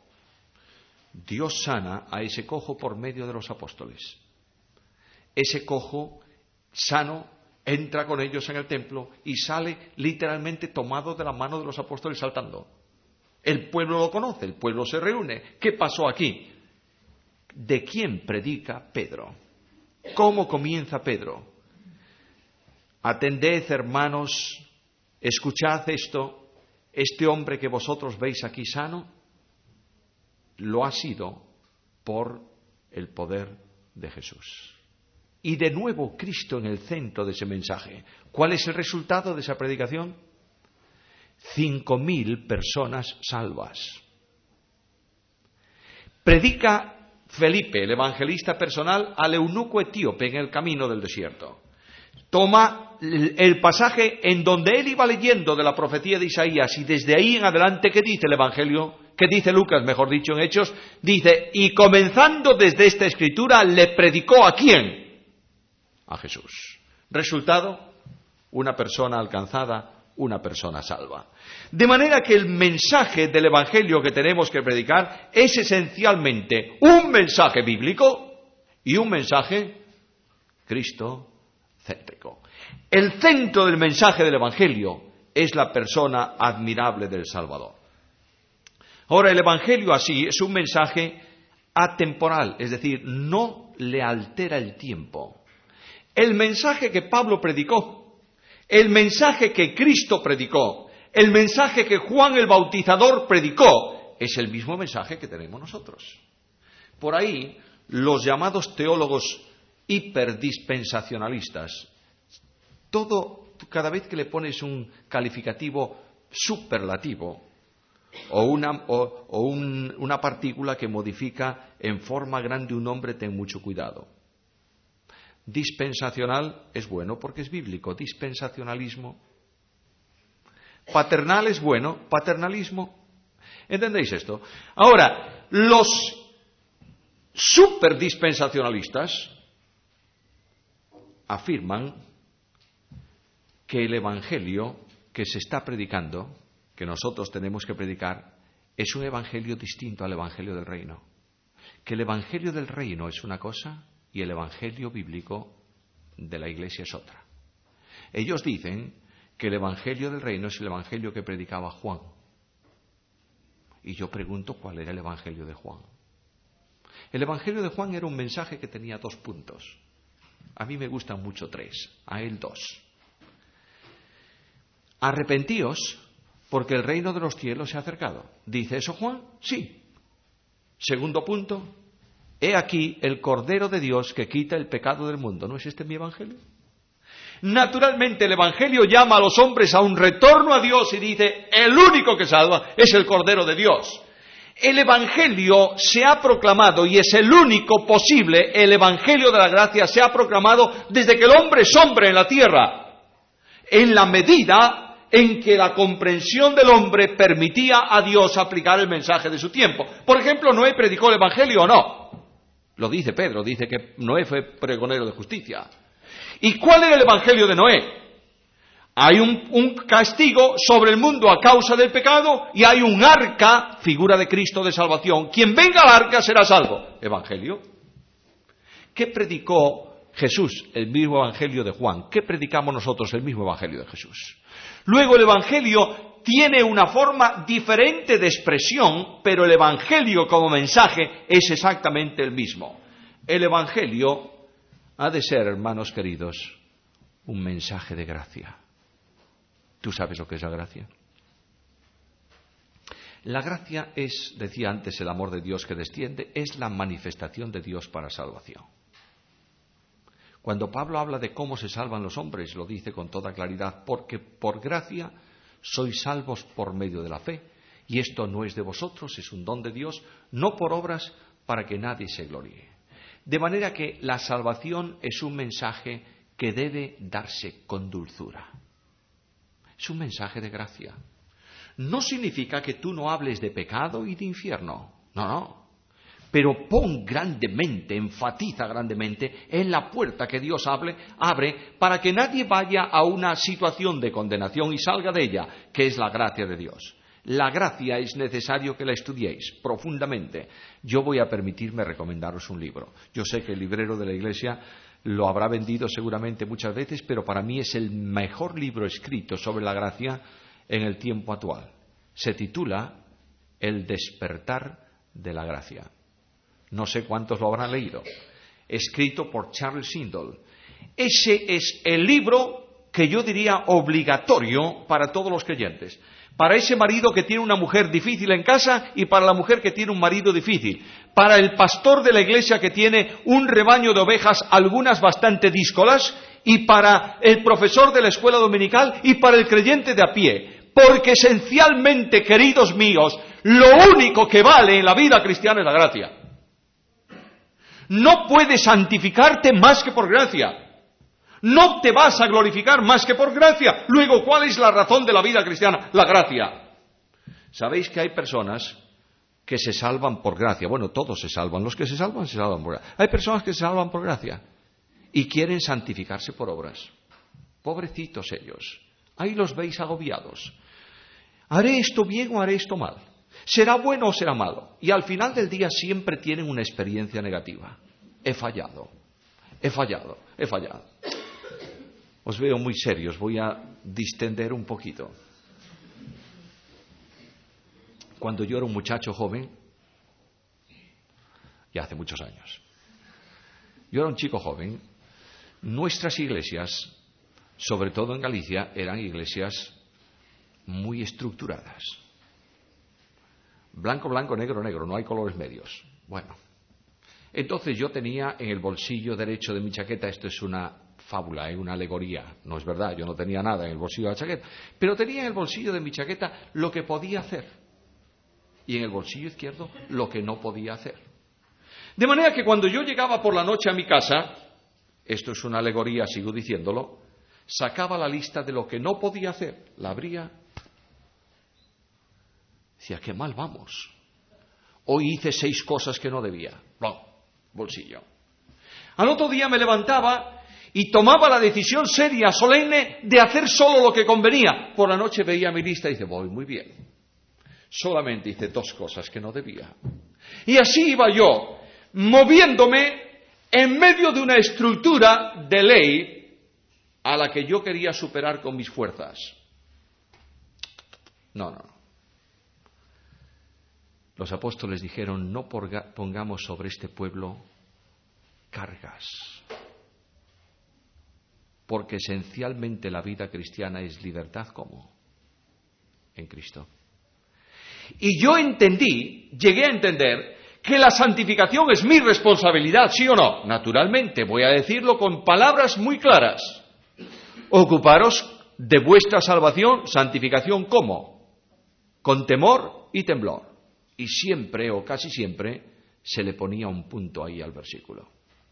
Dios sana a ese cojo por medio de los apóstoles. Ese cojo sano entra con ellos en el templo y sale literalmente tomado de la mano de los apóstoles saltando. El pueblo lo conoce, el pueblo se reúne. ¿Qué pasó aquí? ¿De quién predica Pedro? ¿Cómo comienza Pedro? Atended, hermanos, escuchad esto. Este hombre que vosotros veis aquí sano, lo ha sido por el poder de Jesús. Y de nuevo Cristo en el centro de ese mensaje. ¿Cuál es el resultado de esa predicación? Cinco mil personas salvas. Predica Felipe, el evangelista personal, al eunuco etíope en el camino del desierto. Toma el pasaje en donde él iba leyendo de la profecía de Isaías y desde ahí en adelante, ¿qué dice el Evangelio? ¿Qué dice Lucas, mejor dicho, en Hechos? Dice, y comenzando desde esta escritura, le predicó ¿a quién? A Jesús. Resultado, una persona alcanzada, una persona salva. De manera que el mensaje del Evangelio que tenemos que predicar es esencialmente un mensaje bíblico y un mensaje cristocéntrico. El centro del mensaje del Evangelio es la persona admirable del Salvador. Ahora, el Evangelio así es un mensaje atemporal, es decir, no le altera el tiempo. El mensaje que Pablo predicó, el mensaje que Cristo predicó, el mensaje que Juan el Bautizador predicó, es el mismo mensaje que tenemos nosotros. Por ahí, los llamados teólogos hiperdispensacionalistas, todo, cada vez que le pones un calificativo superlativo o una, o, o un, una partícula que modifica en forma grande un nombre, ten mucho cuidado. Dispensacional es bueno porque es bíblico. Dispensacionalismo. Paternal es bueno. Paternalismo. ¿Entendéis esto? Ahora, los superdispensacionalistas afirman que el evangelio que se está predicando, que nosotros tenemos que predicar, es un evangelio distinto al evangelio del reino. Que el evangelio del reino es una cosa y el evangelio bíblico de la Iglesia es otra. Ellos dicen que el evangelio del reino es el evangelio que predicaba Juan. Y yo pregunto cuál era el evangelio de Juan. El evangelio de Juan era un mensaje que tenía dos puntos. A mí me gustan mucho tres, a él dos. Arrepentíos porque el reino de los cielos se ha acercado. ¿Dice eso Juan? Sí. Segundo punto, he aquí el Cordero de Dios que quita el pecado del mundo. ¿No es este mi evangelio? Naturalmente el evangelio llama a los hombres a un retorno a Dios y dice, el único que salva es el Cordero de Dios. El evangelio se ha proclamado y es el único posible, el evangelio de la gracia se ha proclamado desde que el hombre es hombre en la tierra, en la medida en que la comprensión del hombre permitía a Dios aplicar el mensaje de su tiempo. Por ejemplo, ¿Noé predicó el evangelio o no? Lo dice Pedro, dice que Noé fue pregonero de justicia. ¿Y cuál era el evangelio de Noé? Hay un, un castigo sobre el mundo a causa del pecado y hay un arca, figura de Cristo de salvación. Quien venga al arca será salvo. ¿Evangelio? ¿Qué predicó Jesús? El mismo evangelio de Juan. ¿Qué predicamos nosotros? El mismo evangelio de Jesús. Luego el evangelio tiene una forma diferente de expresión, pero el evangelio como mensaje es exactamente el mismo. El evangelio ha de ser, hermanos queridos, un mensaje de gracia. ¿Tú sabes lo que es la gracia? La gracia es, decía antes, el amor de Dios que desciende, es la manifestación de Dios para salvación. Cuando Pablo habla de cómo se salvan los hombres, lo dice con toda claridad, porque por gracia sois salvos por medio de la fe, y esto no es de vosotros, es un don de Dios, no por obras para que nadie se gloríe. De manera que la salvación es un mensaje que debe darse con dulzura. Es un mensaje de gracia. No significa que tú no hables de pecado y de infierno. No, no. Pero pon grandemente, enfatiza grandemente en la puerta que Dios abre, abre para que nadie vaya a una situación de condenación y salga de ella, que es la gracia de Dios. La gracia es necesario que la estudiéis profundamente. Yo voy a permitirme recomendaros un libro. Yo sé que el librero de la iglesia lo habrá vendido seguramente muchas veces, pero para mí es el mejor libro escrito sobre la gracia en el tiempo actual. Se titula El despertar de la gracia. No sé cuántos lo habrán leído. Escrito por Charles Swindoll. Ese es el libro que yo diría obligatorio para todos los creyentes. Para ese marido que tiene una mujer difícil en casa y para la mujer que tiene un marido difícil. Para el pastor de la iglesia que tiene un rebaño de ovejas, algunas bastante díscolas, y para el profesor de la escuela dominical y para el creyente de a pie. Porque esencialmente, queridos míos, lo único que vale en la vida cristiana es la gracia. No puedes santificarte más que por gracia. No te vas a glorificar más que por gracia. Luego, ¿cuál es la razón de la vida cristiana? La gracia. ¿Sabéis que hay personas que se salvan por gracia? Bueno, todos se salvan. Los que se salvan, se salvan por gracia. Hay personas que se salvan por gracia y quieren santificarse por obras. Pobrecitos ellos. Ahí los veis agobiados. ¿Haré esto bien o haré esto mal? ¿Será bueno o será malo? Y al final del día siempre tienen una experiencia negativa. He fallado. He fallado. He fallado. Os veo muy serios, voy a distender un poquito. Cuando yo era un muchacho joven, ya hace muchos años, yo era un chico joven, nuestras iglesias, sobre todo en Galicia, eran iglesias muy estructuradas. Blanco, blanco, negro, negro, no hay colores medios. Bueno, entonces yo tenía en el bolsillo derecho de mi chaqueta, esto es una fábula, es una alegoría, no es verdad, yo no tenía nada en el bolsillo de la chaqueta, pero tenía en el bolsillo de mi chaqueta lo que podía hacer y en el bolsillo izquierdo lo que no podía hacer. De manera que cuando yo llegaba por la noche a mi casa, esto es una alegoría, sigo diciéndolo, sacaba la lista de lo que no podía hacer, la abría, decía, qué mal vamos, hoy hice seis cosas que no debía, no, bolsillo. Al otro día me levantaba y tomaba la decisión seria, solemne, de hacer solo lo que convenía. Por la noche veía mi lista y dice, voy muy bien. Solamente hice dos cosas que no debía. Y así iba yo, moviéndome en medio de una estructura de ley a la que yo quería superar con mis fuerzas. No, no. Los apóstoles dijeron, no pongamos sobre este pueblo cargas. Porque esencialmente la vida cristiana es libertad, ¿cómo? en Cristo. Y yo entendí, llegué a entender, que la santificación es mi responsabilidad, ¿sí o no? Naturalmente, voy a decirlo con palabras muy claras. Ocuparos de vuestra salvación, santificación, ¿cómo? Con temor y temblor. Y siempre, o casi siempre, se le ponía un punto ahí al versículo.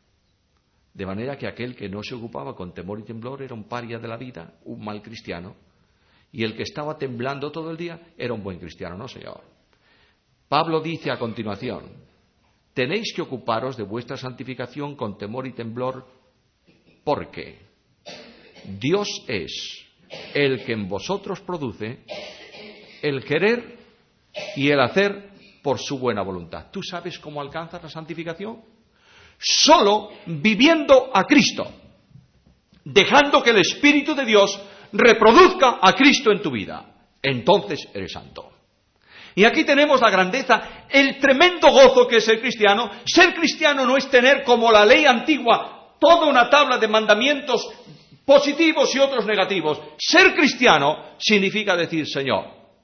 De manera que aquel que no se ocupaba con temor y temblor era un paria de la vida, un mal cristiano, y el que estaba temblando todo el día era un buen cristiano, ¿no, señor? Pablo dice a continuación, tenéis que ocuparos de vuestra santificación con temor y temblor, porque Dios es el que en vosotros produce el querer y el hacer por su buena voluntad. ¿Tú sabes cómo alcanzas la santificación? Solo viviendo a Cristo, dejando que el Espíritu de Dios reproduzca a Cristo en tu vida. Entonces eres santo. Y aquí tenemos la grandeza, el tremendo gozo que es ser cristiano. Ser cristiano no es tener como la ley antigua toda una tabla de mandamientos positivos y otros negativos. Ser cristiano significa decir, Señor,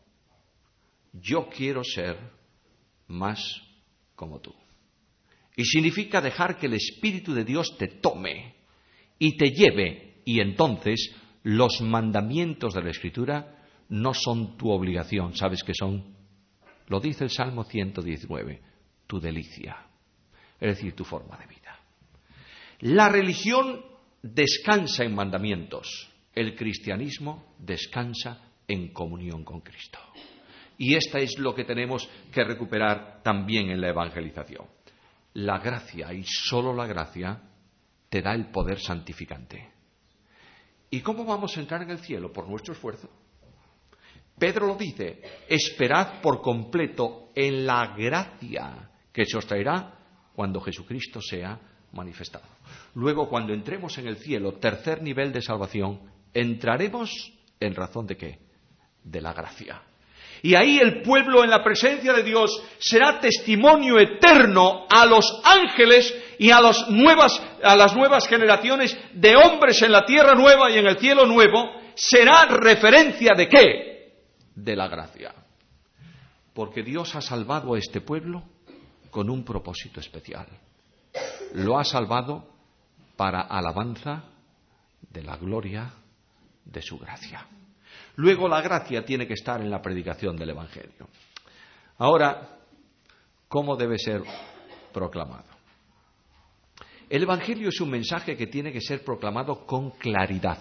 yo quiero ser más como tú. Y significa dejar que el Espíritu de Dios te tome y te lleve, y entonces los mandamientos de la Escritura no son tu obligación. ¿Sabes qué son? Lo dice el Salmo ciento diecinueve, tu delicia, es decir, tu forma de vida. La religión descansa en mandamientos, el cristianismo descansa en comunión con Cristo. Y esta es lo que tenemos que recuperar también en la evangelización. La gracia, y solo la gracia, te da el poder santificante. ¿Y cómo vamos a entrar en el cielo? Por nuestro esfuerzo. Pedro lo dice, esperad por completo en la gracia que se os traerá cuando Jesucristo sea manifestado. Luego, cuando entremos en el cielo, tercer nivel de salvación, entraremos en razón de ¿qué? De la gracia. Y ahí el pueblo en la presencia de Dios será testimonio eterno a los ángeles y a, los nuevas, a las nuevas generaciones de hombres en la tierra nueva y en el cielo nuevo. Será referencia de ¿qué? De la gracia. Porque Dios ha salvado a este pueblo con un propósito especial. Lo ha salvado para alabanza de la gloria de su gracia. Luego la gracia tiene que estar en la predicación del Evangelio. Ahora, ¿cómo debe ser proclamado? El Evangelio es un mensaje que tiene que ser proclamado con claridad.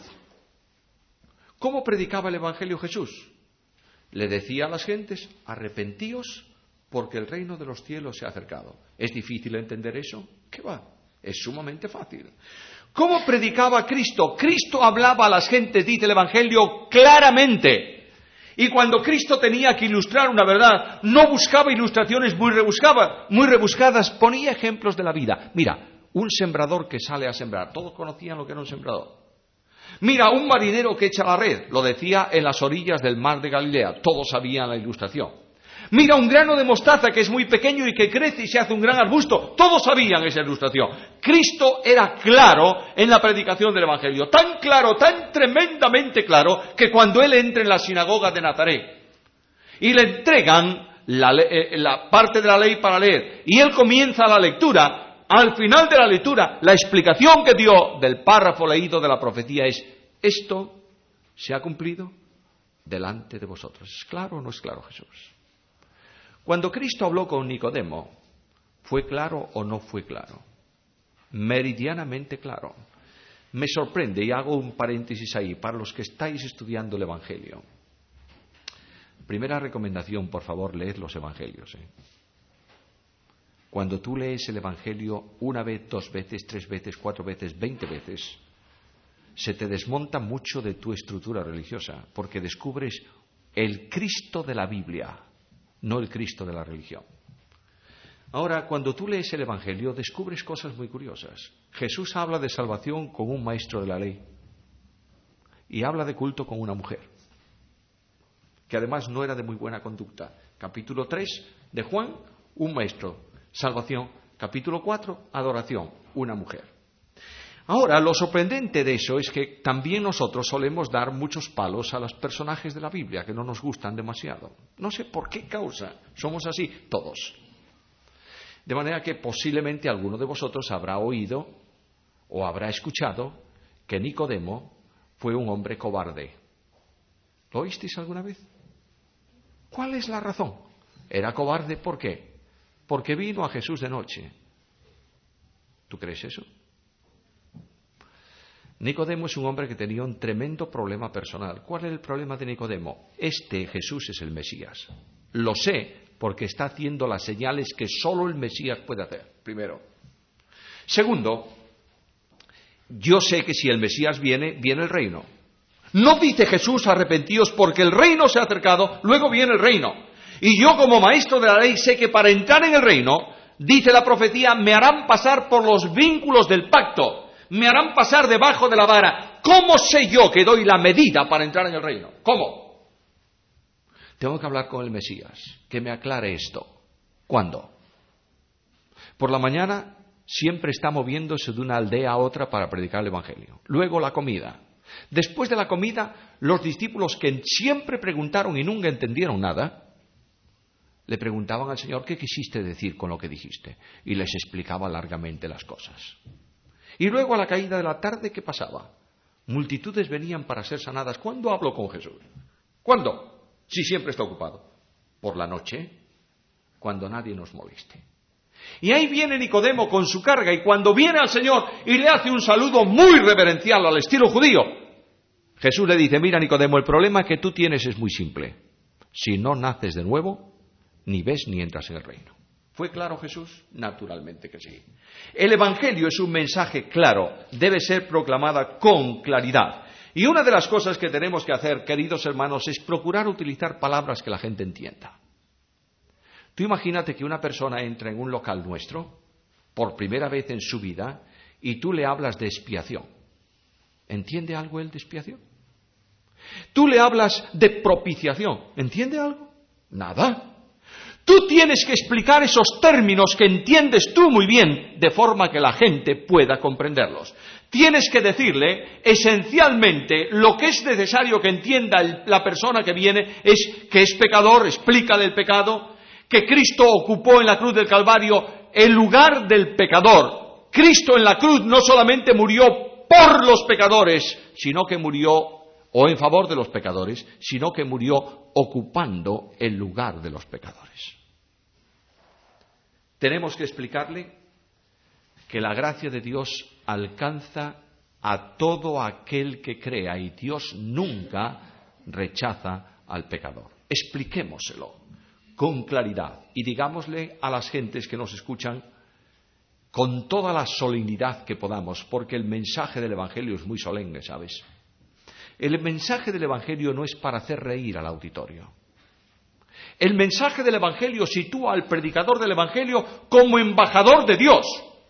¿Cómo predicaba el Evangelio Jesús? Le decía a las gentes, arrepentíos porque el reino de los cielos se ha acercado. ¿Es difícil entender eso? ¿Qué va? Es sumamente fácil. ¿Cómo predicaba Cristo? Cristo hablaba a las gentes, dice el Evangelio, claramente. Y cuando Cristo tenía que ilustrar una verdad, no buscaba ilustraciones muy rebuscadas, muy rebuscadas, ponía ejemplos de la vida. Mira, un sembrador que sale a sembrar. Todos conocían lo que era un sembrador. Mira, un marinero que echa la red. Lo decía en las orillas del mar de Galilea. Todos sabían la ilustración. Mira, un grano de mostaza que es muy pequeño y que crece y se hace un gran arbusto. Todos sabían esa ilustración. Cristo era claro en la predicación del Evangelio. Tan claro, tan tremendamente claro, que cuando Él entra en la sinagoga de Nazaret y le entregan la, eh, la parte de la ley para leer y Él comienza la lectura, al final de la lectura, la explicación que dio del párrafo leído de la profecía es: esto se ha cumplido delante de vosotros. ¿Es claro o no es claro, Jesús? Cuando Cristo habló con Nicodemo, ¿fue claro o no fue claro? Meridianamente claro. Me sorprende, y hago un paréntesis ahí, para los que estáis estudiando el Evangelio. Primera recomendación, por favor, leed los Evangelios. ¿eh? Cuando tú lees el Evangelio una vez, dos veces, tres veces, cuatro veces, veinte veces, se te desmonta mucho de tu estructura religiosa, porque descubres el Cristo de la Biblia, no el Cristo de la religión. Ahora, cuando tú lees el Evangelio, descubres cosas muy curiosas. Jesús habla de salvación con un maestro de la ley y habla de culto con una mujer, que además no era de muy buena conducta. Capítulo tres de Juan, un maestro. Salvación. Capítulo cuatro, adoración, una mujer. Ahora, lo sorprendente de eso es que también nosotros solemos dar muchos palos a los personajes de la Biblia que no nos gustan demasiado. No sé por qué causa. Somos así todos. De manera que posiblemente alguno de vosotros habrá oído o habrá escuchado que Nicodemo fue un hombre cobarde. ¿Lo oísteis alguna vez? ¿Cuál es la razón? Era cobarde, ¿por qué? Porque vino a Jesús de noche. ¿Tú crees eso? Nicodemo es un hombre que tenía un tremendo problema personal. ¿Cuál es el problema de Nicodemo? Este Jesús es el Mesías. Lo sé porque está haciendo las señales que solo el Mesías puede hacer, primero. Segundo, yo sé que si el Mesías viene, viene el reino. No dice Jesús, arrepentíos porque el reino se ha acercado, luego viene el reino. Y yo como maestro de la ley sé que para entrar en el reino, dice la profecía, me harán pasar por los vínculos del pacto. Me harán pasar debajo de la vara. ¿Cómo sé yo que doy la medida para entrar en el reino? ¿Cómo? Tengo que hablar con el Mesías, que me aclare esto. ¿Cuándo? Por la mañana siempre está moviéndose de una aldea a otra para predicar el Evangelio. Luego la comida. Después de la comida, los discípulos que siempre preguntaron y nunca entendieron nada, le preguntaban al Señor, ¿qué quisiste decir con lo que dijiste? Y les explicaba largamente las cosas. Y luego a la caída de la tarde, ¿qué pasaba? Multitudes venían para ser sanadas. ¿Cuándo hablo con Jesús? ¿Cuándo? Si siempre está ocupado. Por la noche, cuando nadie nos moleste. Y ahí viene Nicodemo con su carga, y cuando viene al Señor y le hace un saludo muy reverencial al estilo judío, Jesús le dice, mira Nicodemo, el problema que tú tienes es muy simple. Si no naces de nuevo, ni ves ni entras en el reino. ¿Fue claro Jesús? Naturalmente que sí. El Evangelio es un mensaje claro, debe ser proclamada con claridad. Y una de las cosas que tenemos que hacer, queridos hermanos, es procurar utilizar palabras que la gente entienda. Tú imagínate que una persona entra en un local nuestro, por primera vez en su vida, y tú le hablas de expiación. ¿Entiende algo él de expiación? Tú le hablas de propiciación. ¿Entiende algo? Nada. Tú tienes que explicar esos términos que entiendes tú muy bien, de forma que la gente pueda comprenderlos. Tienes que decirle, esencialmente, lo que es necesario que entienda el, la persona que viene es que es pecador, explícale el pecado, que Cristo ocupó en la cruz del Calvario el lugar del pecador. Cristo en la cruz no solamente murió por los pecadores, sino que murió, o en favor de los pecadores, sino que murió ocupando el lugar de los pecadores. Tenemos que explicarle que la gracia de Dios alcanza a todo aquel que crea y Dios nunca rechaza al pecador. Expliquémoselo con claridad y digámosle a las gentes que nos escuchan con toda la solemnidad que podamos, porque el mensaje del Evangelio es muy solemne, ¿sabes? El mensaje del Evangelio no es para hacer reír al auditorio. El mensaje del Evangelio sitúa al predicador del Evangelio como embajador de Dios.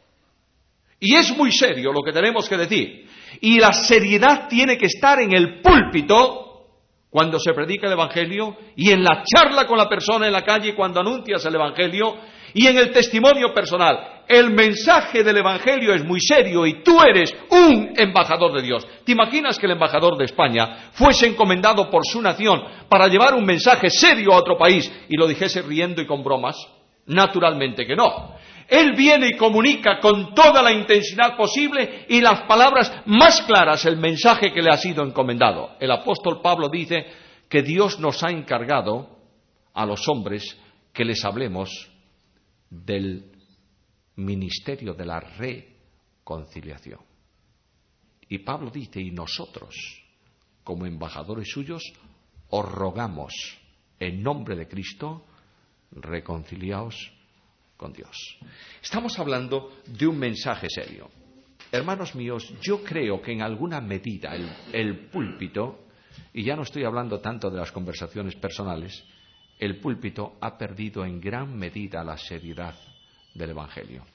Y es muy serio lo que tenemos que decir. Y la seriedad tiene que estar en el púlpito cuando se predica el Evangelio, y en la charla con la persona en la calle cuando anuncias el Evangelio, y en el testimonio personal. El mensaje del Evangelio es muy serio y tú eres un embajador de Dios. ¿Te imaginas que el embajador de España fuese encomendado por su nación para llevar un mensaje serio a otro país y lo dijese riendo y con bromas? Naturalmente que no. Él viene y comunica con toda la intensidad posible y las palabras más claras el mensaje que le ha sido encomendado. El apóstol Pablo dice que Dios nos ha encargado a los hombres que les hablemos del ministerio de la reconciliación. Y Pablo dice, y nosotros, como embajadores suyos, os rogamos en nombre de Cristo, reconciliaos con Dios. Estamos hablando de un mensaje serio. Hermanos míos, yo creo que en alguna medida el, el púlpito, y ya no estoy hablando tanto de las conversaciones personales, el púlpito ha perdido en gran medida la seriedad del Evangelio.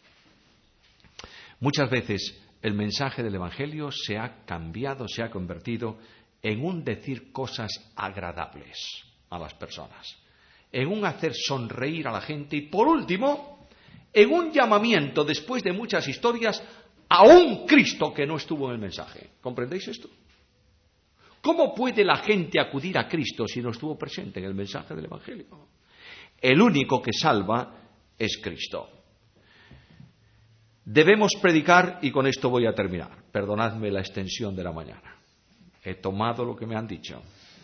Muchas veces el mensaje del Evangelio se ha cambiado, se ha convertido en un decir cosas agradables a las personas, en un hacer sonreír a la gente y, por último, en un llamamiento, después de muchas historias, a un Cristo que no estuvo en el mensaje. ¿Comprendéis esto? ¿Cómo puede la gente acudir a Cristo si no estuvo presente en el mensaje del Evangelio? El único que salva es Cristo. Debemos predicar, y con esto voy a terminar. Perdonadme la extensión de la mañana. He tomado lo que me han dicho.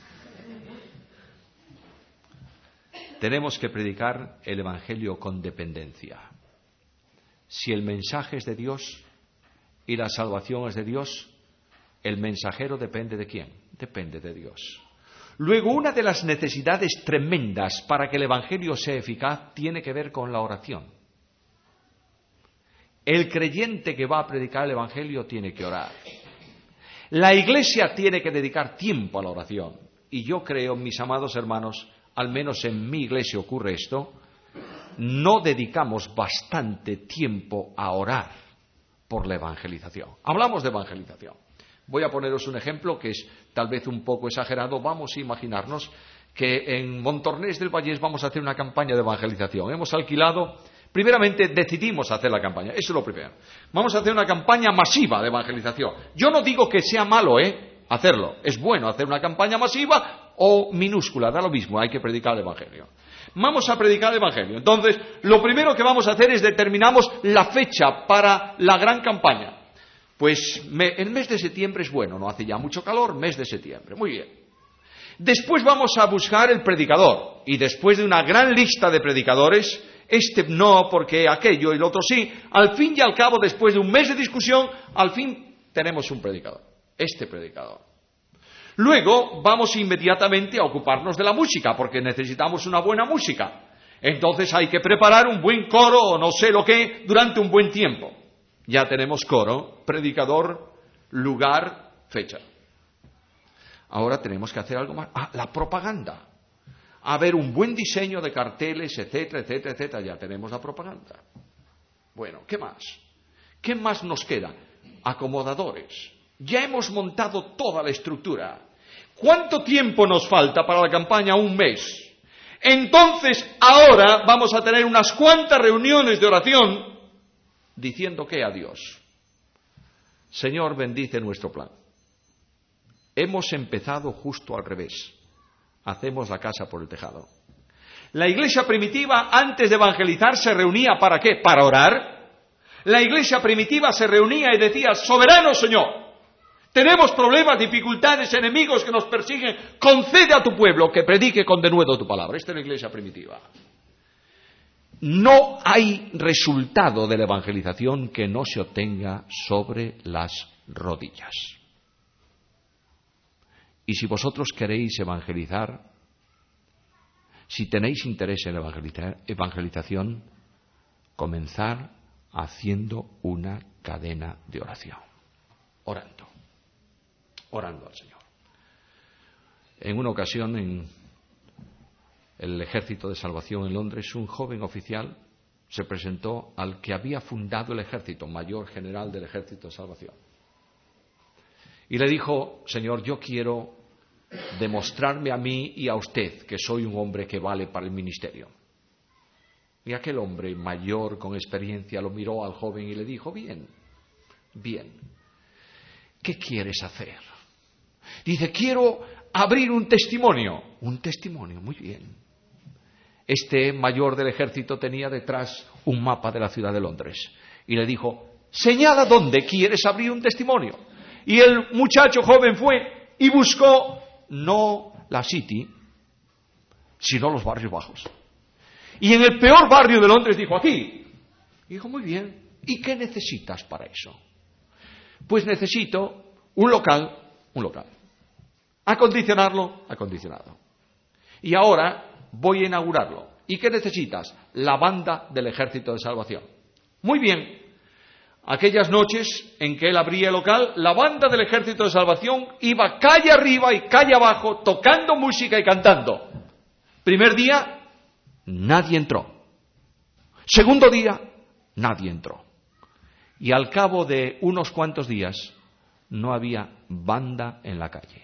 Tenemos que predicar el Evangelio con dependencia. Si el mensaje es de Dios y la salvación es de Dios, el mensajero depende de quién? Depende de Dios. Luego, una de las necesidades tremendas para que el Evangelio sea eficaz tiene que ver con la oración. El creyente que va a predicar el Evangelio tiene que orar. La Iglesia tiene que dedicar tiempo a la oración. Y yo creo, mis amados hermanos, al menos en mi iglesia ocurre esto, no dedicamos bastante tiempo a orar por la evangelización. Hablamos de evangelización. Voy a poneros un ejemplo que es tal vez un poco exagerado. Vamos a imaginarnos que en Montornès del Vallès vamos a hacer una campaña de evangelización. Hemos alquilado, primeramente decidimos hacer la campaña, eso es lo primero. Vamos a hacer una campaña masiva de evangelización. Yo no digo que sea malo, ¿eh? Hacerlo. Es bueno hacer una campaña masiva o minúscula, da lo mismo, hay que predicar el Evangelio. Vamos a predicar el Evangelio. Entonces, lo primero que vamos a hacer es determinamos la fecha para la gran campaña. Pues me, el mes de septiembre es bueno, no hace ya mucho calor, mes de septiembre, muy bien. Después vamos a buscar el predicador, y después de una gran lista de predicadores, este no, porque aquello y el otro sí, al fin y al cabo, después de un mes de discusión, al fin tenemos un predicador, este predicador. Luego vamos inmediatamente a ocuparnos de la música, porque necesitamos una buena música. Entonces hay que preparar un buen coro o no sé lo que durante un buen tiempo. Ya tenemos coro, predicador, lugar, fecha. Ahora tenemos que hacer algo más. Ah, la propaganda. A ver, un buen diseño de carteles, etcétera, etcétera, etcétera. Ya tenemos la propaganda. Bueno, ¿qué más? ¿Qué más nos queda? Acomodadores. Ya hemos montado toda la estructura. ¿Cuánto tiempo nos falta para la campaña? Un mes. Entonces, ahora vamos a tener unas cuantas reuniones de oración diciendo que a Dios. Señor, bendice nuestro plan. Hemos empezado justo al revés. Hacemos la casa por el tejado. La iglesia primitiva, antes de evangelizar, se reunía ¿para qué? Para orar. La iglesia primitiva se reunía y decía, soberano Señor, tenemos problemas, dificultades, enemigos que nos persiguen. Concede a tu pueblo que predique con denuedo tu palabra. Esta es la iglesia primitiva. No hay resultado de la evangelización que no se obtenga sobre las rodillas. Y si vosotros queréis evangelizar, si tenéis interés en la evangelización, comenzar haciendo una cadena de oración. Orando. Orando al Señor. En una ocasión, en el Ejército de Salvación en Londres, un joven oficial se presentó al que había fundado el ejército, mayor general del Ejército de Salvación. Y le dijo, Señor, yo quiero demostrarme a mí y a usted que soy un hombre que vale para el ministerio. Y aquel hombre mayor, con experiencia, lo miró al joven y le dijo, bien, bien, ¿qué quieres hacer? Dice, quiero abrir un testimonio. Un testimonio, muy bien. Este mayor del ejército tenía detrás un mapa de la ciudad de Londres. Y le dijo, señala dónde quieres abrir un testimonio. Y el muchacho joven fue y buscó no la City, sino los barrios bajos. Y en el peor barrio de Londres dijo, aquí. Y dijo, muy bien, ¿y qué necesitas para eso? Pues necesito un local, un local. Acondicionarlo, acondicionado. Y ahora voy a inaugurarlo. ¿Y qué necesitas? La banda del Ejército de Salvación. Muy bien. Aquellas noches en que él abría el local, la banda del Ejército de Salvación iba calle arriba y calle abajo, tocando música y cantando. Primer día, nadie entró. Segundo día, nadie entró. Y al cabo de unos cuantos días, no había banda en la calle.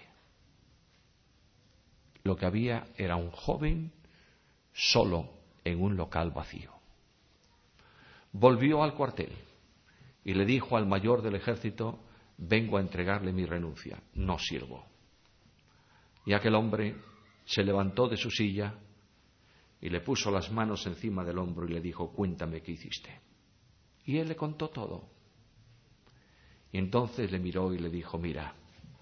Lo que había era un joven solo en un local vacío. Volvió al cuartel y le dijo al mayor del ejército: vengo a entregarle mi renuncia, no sirvo. Y aquel hombre se levantó de su silla y le puso las manos encima del hombro y le dijo: cuéntame qué hiciste. Y él le contó todo. Y entonces le miró y le dijo: mira,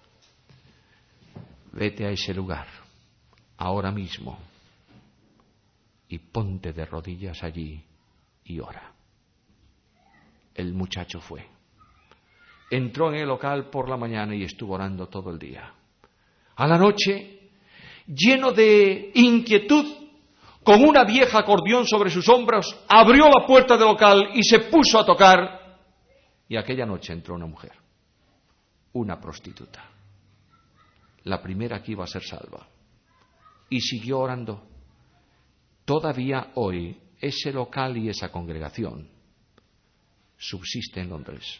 vete a ese lugar ahora mismo y ponte de rodillas allí y ora. El muchacho fue. Entró en el local por la mañana y estuvo orando todo el día. A la noche, lleno de inquietud, con una vieja acordeón sobre sus hombros, abrió la puerta del local y se puso a tocar. Y aquella noche entró una mujer, una prostituta, la primera que iba a ser salva. Y siguió orando. Todavía hoy ese local y esa congregación subsiste en Londres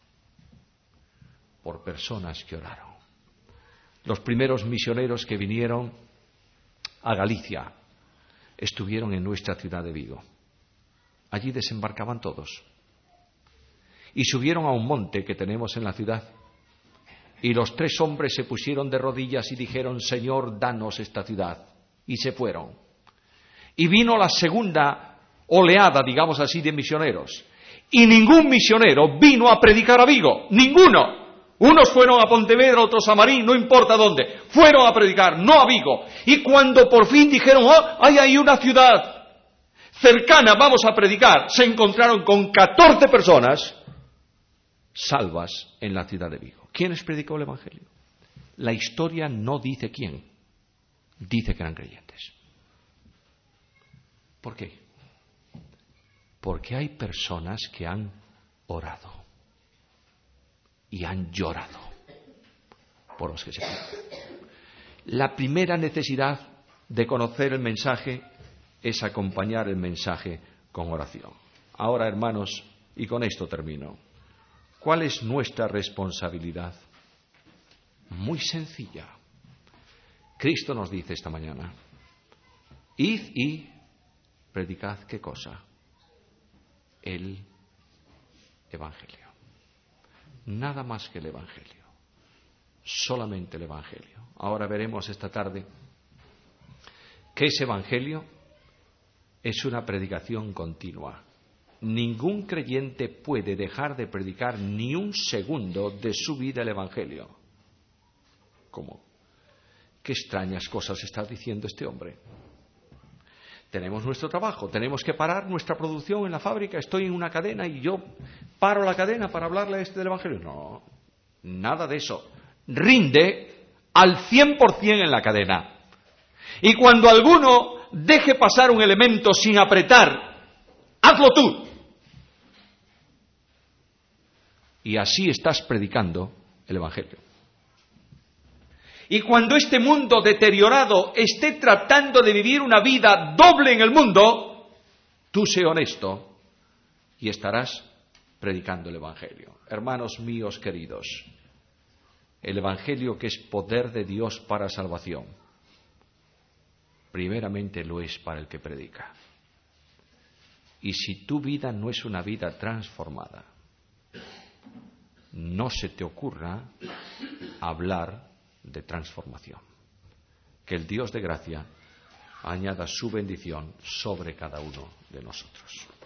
por personas que oraron. Los primeros misioneros que vinieron a Galicia estuvieron en nuestra ciudad de Vigo. Allí desembarcaban todos y subieron a un monte que tenemos en la ciudad, y los tres hombres se pusieron de rodillas y dijeron: Señor, danos esta ciudad. Y se fueron. Y vino la segunda oleada, digamos así, de misioneros. Y ningún misionero vino a predicar a Vigo. Ninguno. Unos fueron a Pontevedra, otros a Marín, no importa dónde. Fueron a predicar, no a Vigo. Y cuando por fin dijeron: oh, hay ahí una ciudad cercana, vamos a predicar, se encontraron con catorce personas salvas en la ciudad de Vigo. ¿Quiénes predicó el Evangelio? La historia no dice quién. Dice que eran creyentes. ¿Por qué? Porque hay personas que han orado y han llorado por los que se pierden. La primera necesidad de conocer el mensaje es acompañar el mensaje con oración. Ahora, hermanos, y con esto termino, ¿cuál es nuestra responsabilidad? Muy sencilla. Cristo nos dice esta mañana: id y predicad, ¿qué cosa? El Evangelio. Nada más que el Evangelio. Solamente el Evangelio. Ahora veremos esta tarde que ese Evangelio es una predicación continua. Ningún creyente puede dejar de predicar ni un segundo de su vida el Evangelio. ¿Cómo? Qué extrañas cosas está diciendo este hombre. Tenemos nuestro trabajo, tenemos que parar nuestra producción en la fábrica, estoy en una cadena y yo paro la cadena para hablarle a este del Evangelio. No, nada de eso. Rinde al cien por ciento en la cadena. Y cuando alguno deje pasar un elemento sin apretar, hazlo tú. Y así estás predicando el Evangelio. Y cuando este mundo deteriorado esté tratando de vivir una vida doble en el mundo, tú sé honesto y estarás predicando el Evangelio. Hermanos míos queridos, el Evangelio, que es poder de Dios para salvación, primeramente lo es para el que predica. Y si tu vida no es una vida transformada, no se te ocurra hablar de transformación. Que el Dios de gracia añada su bendición sobre cada uno de nosotros.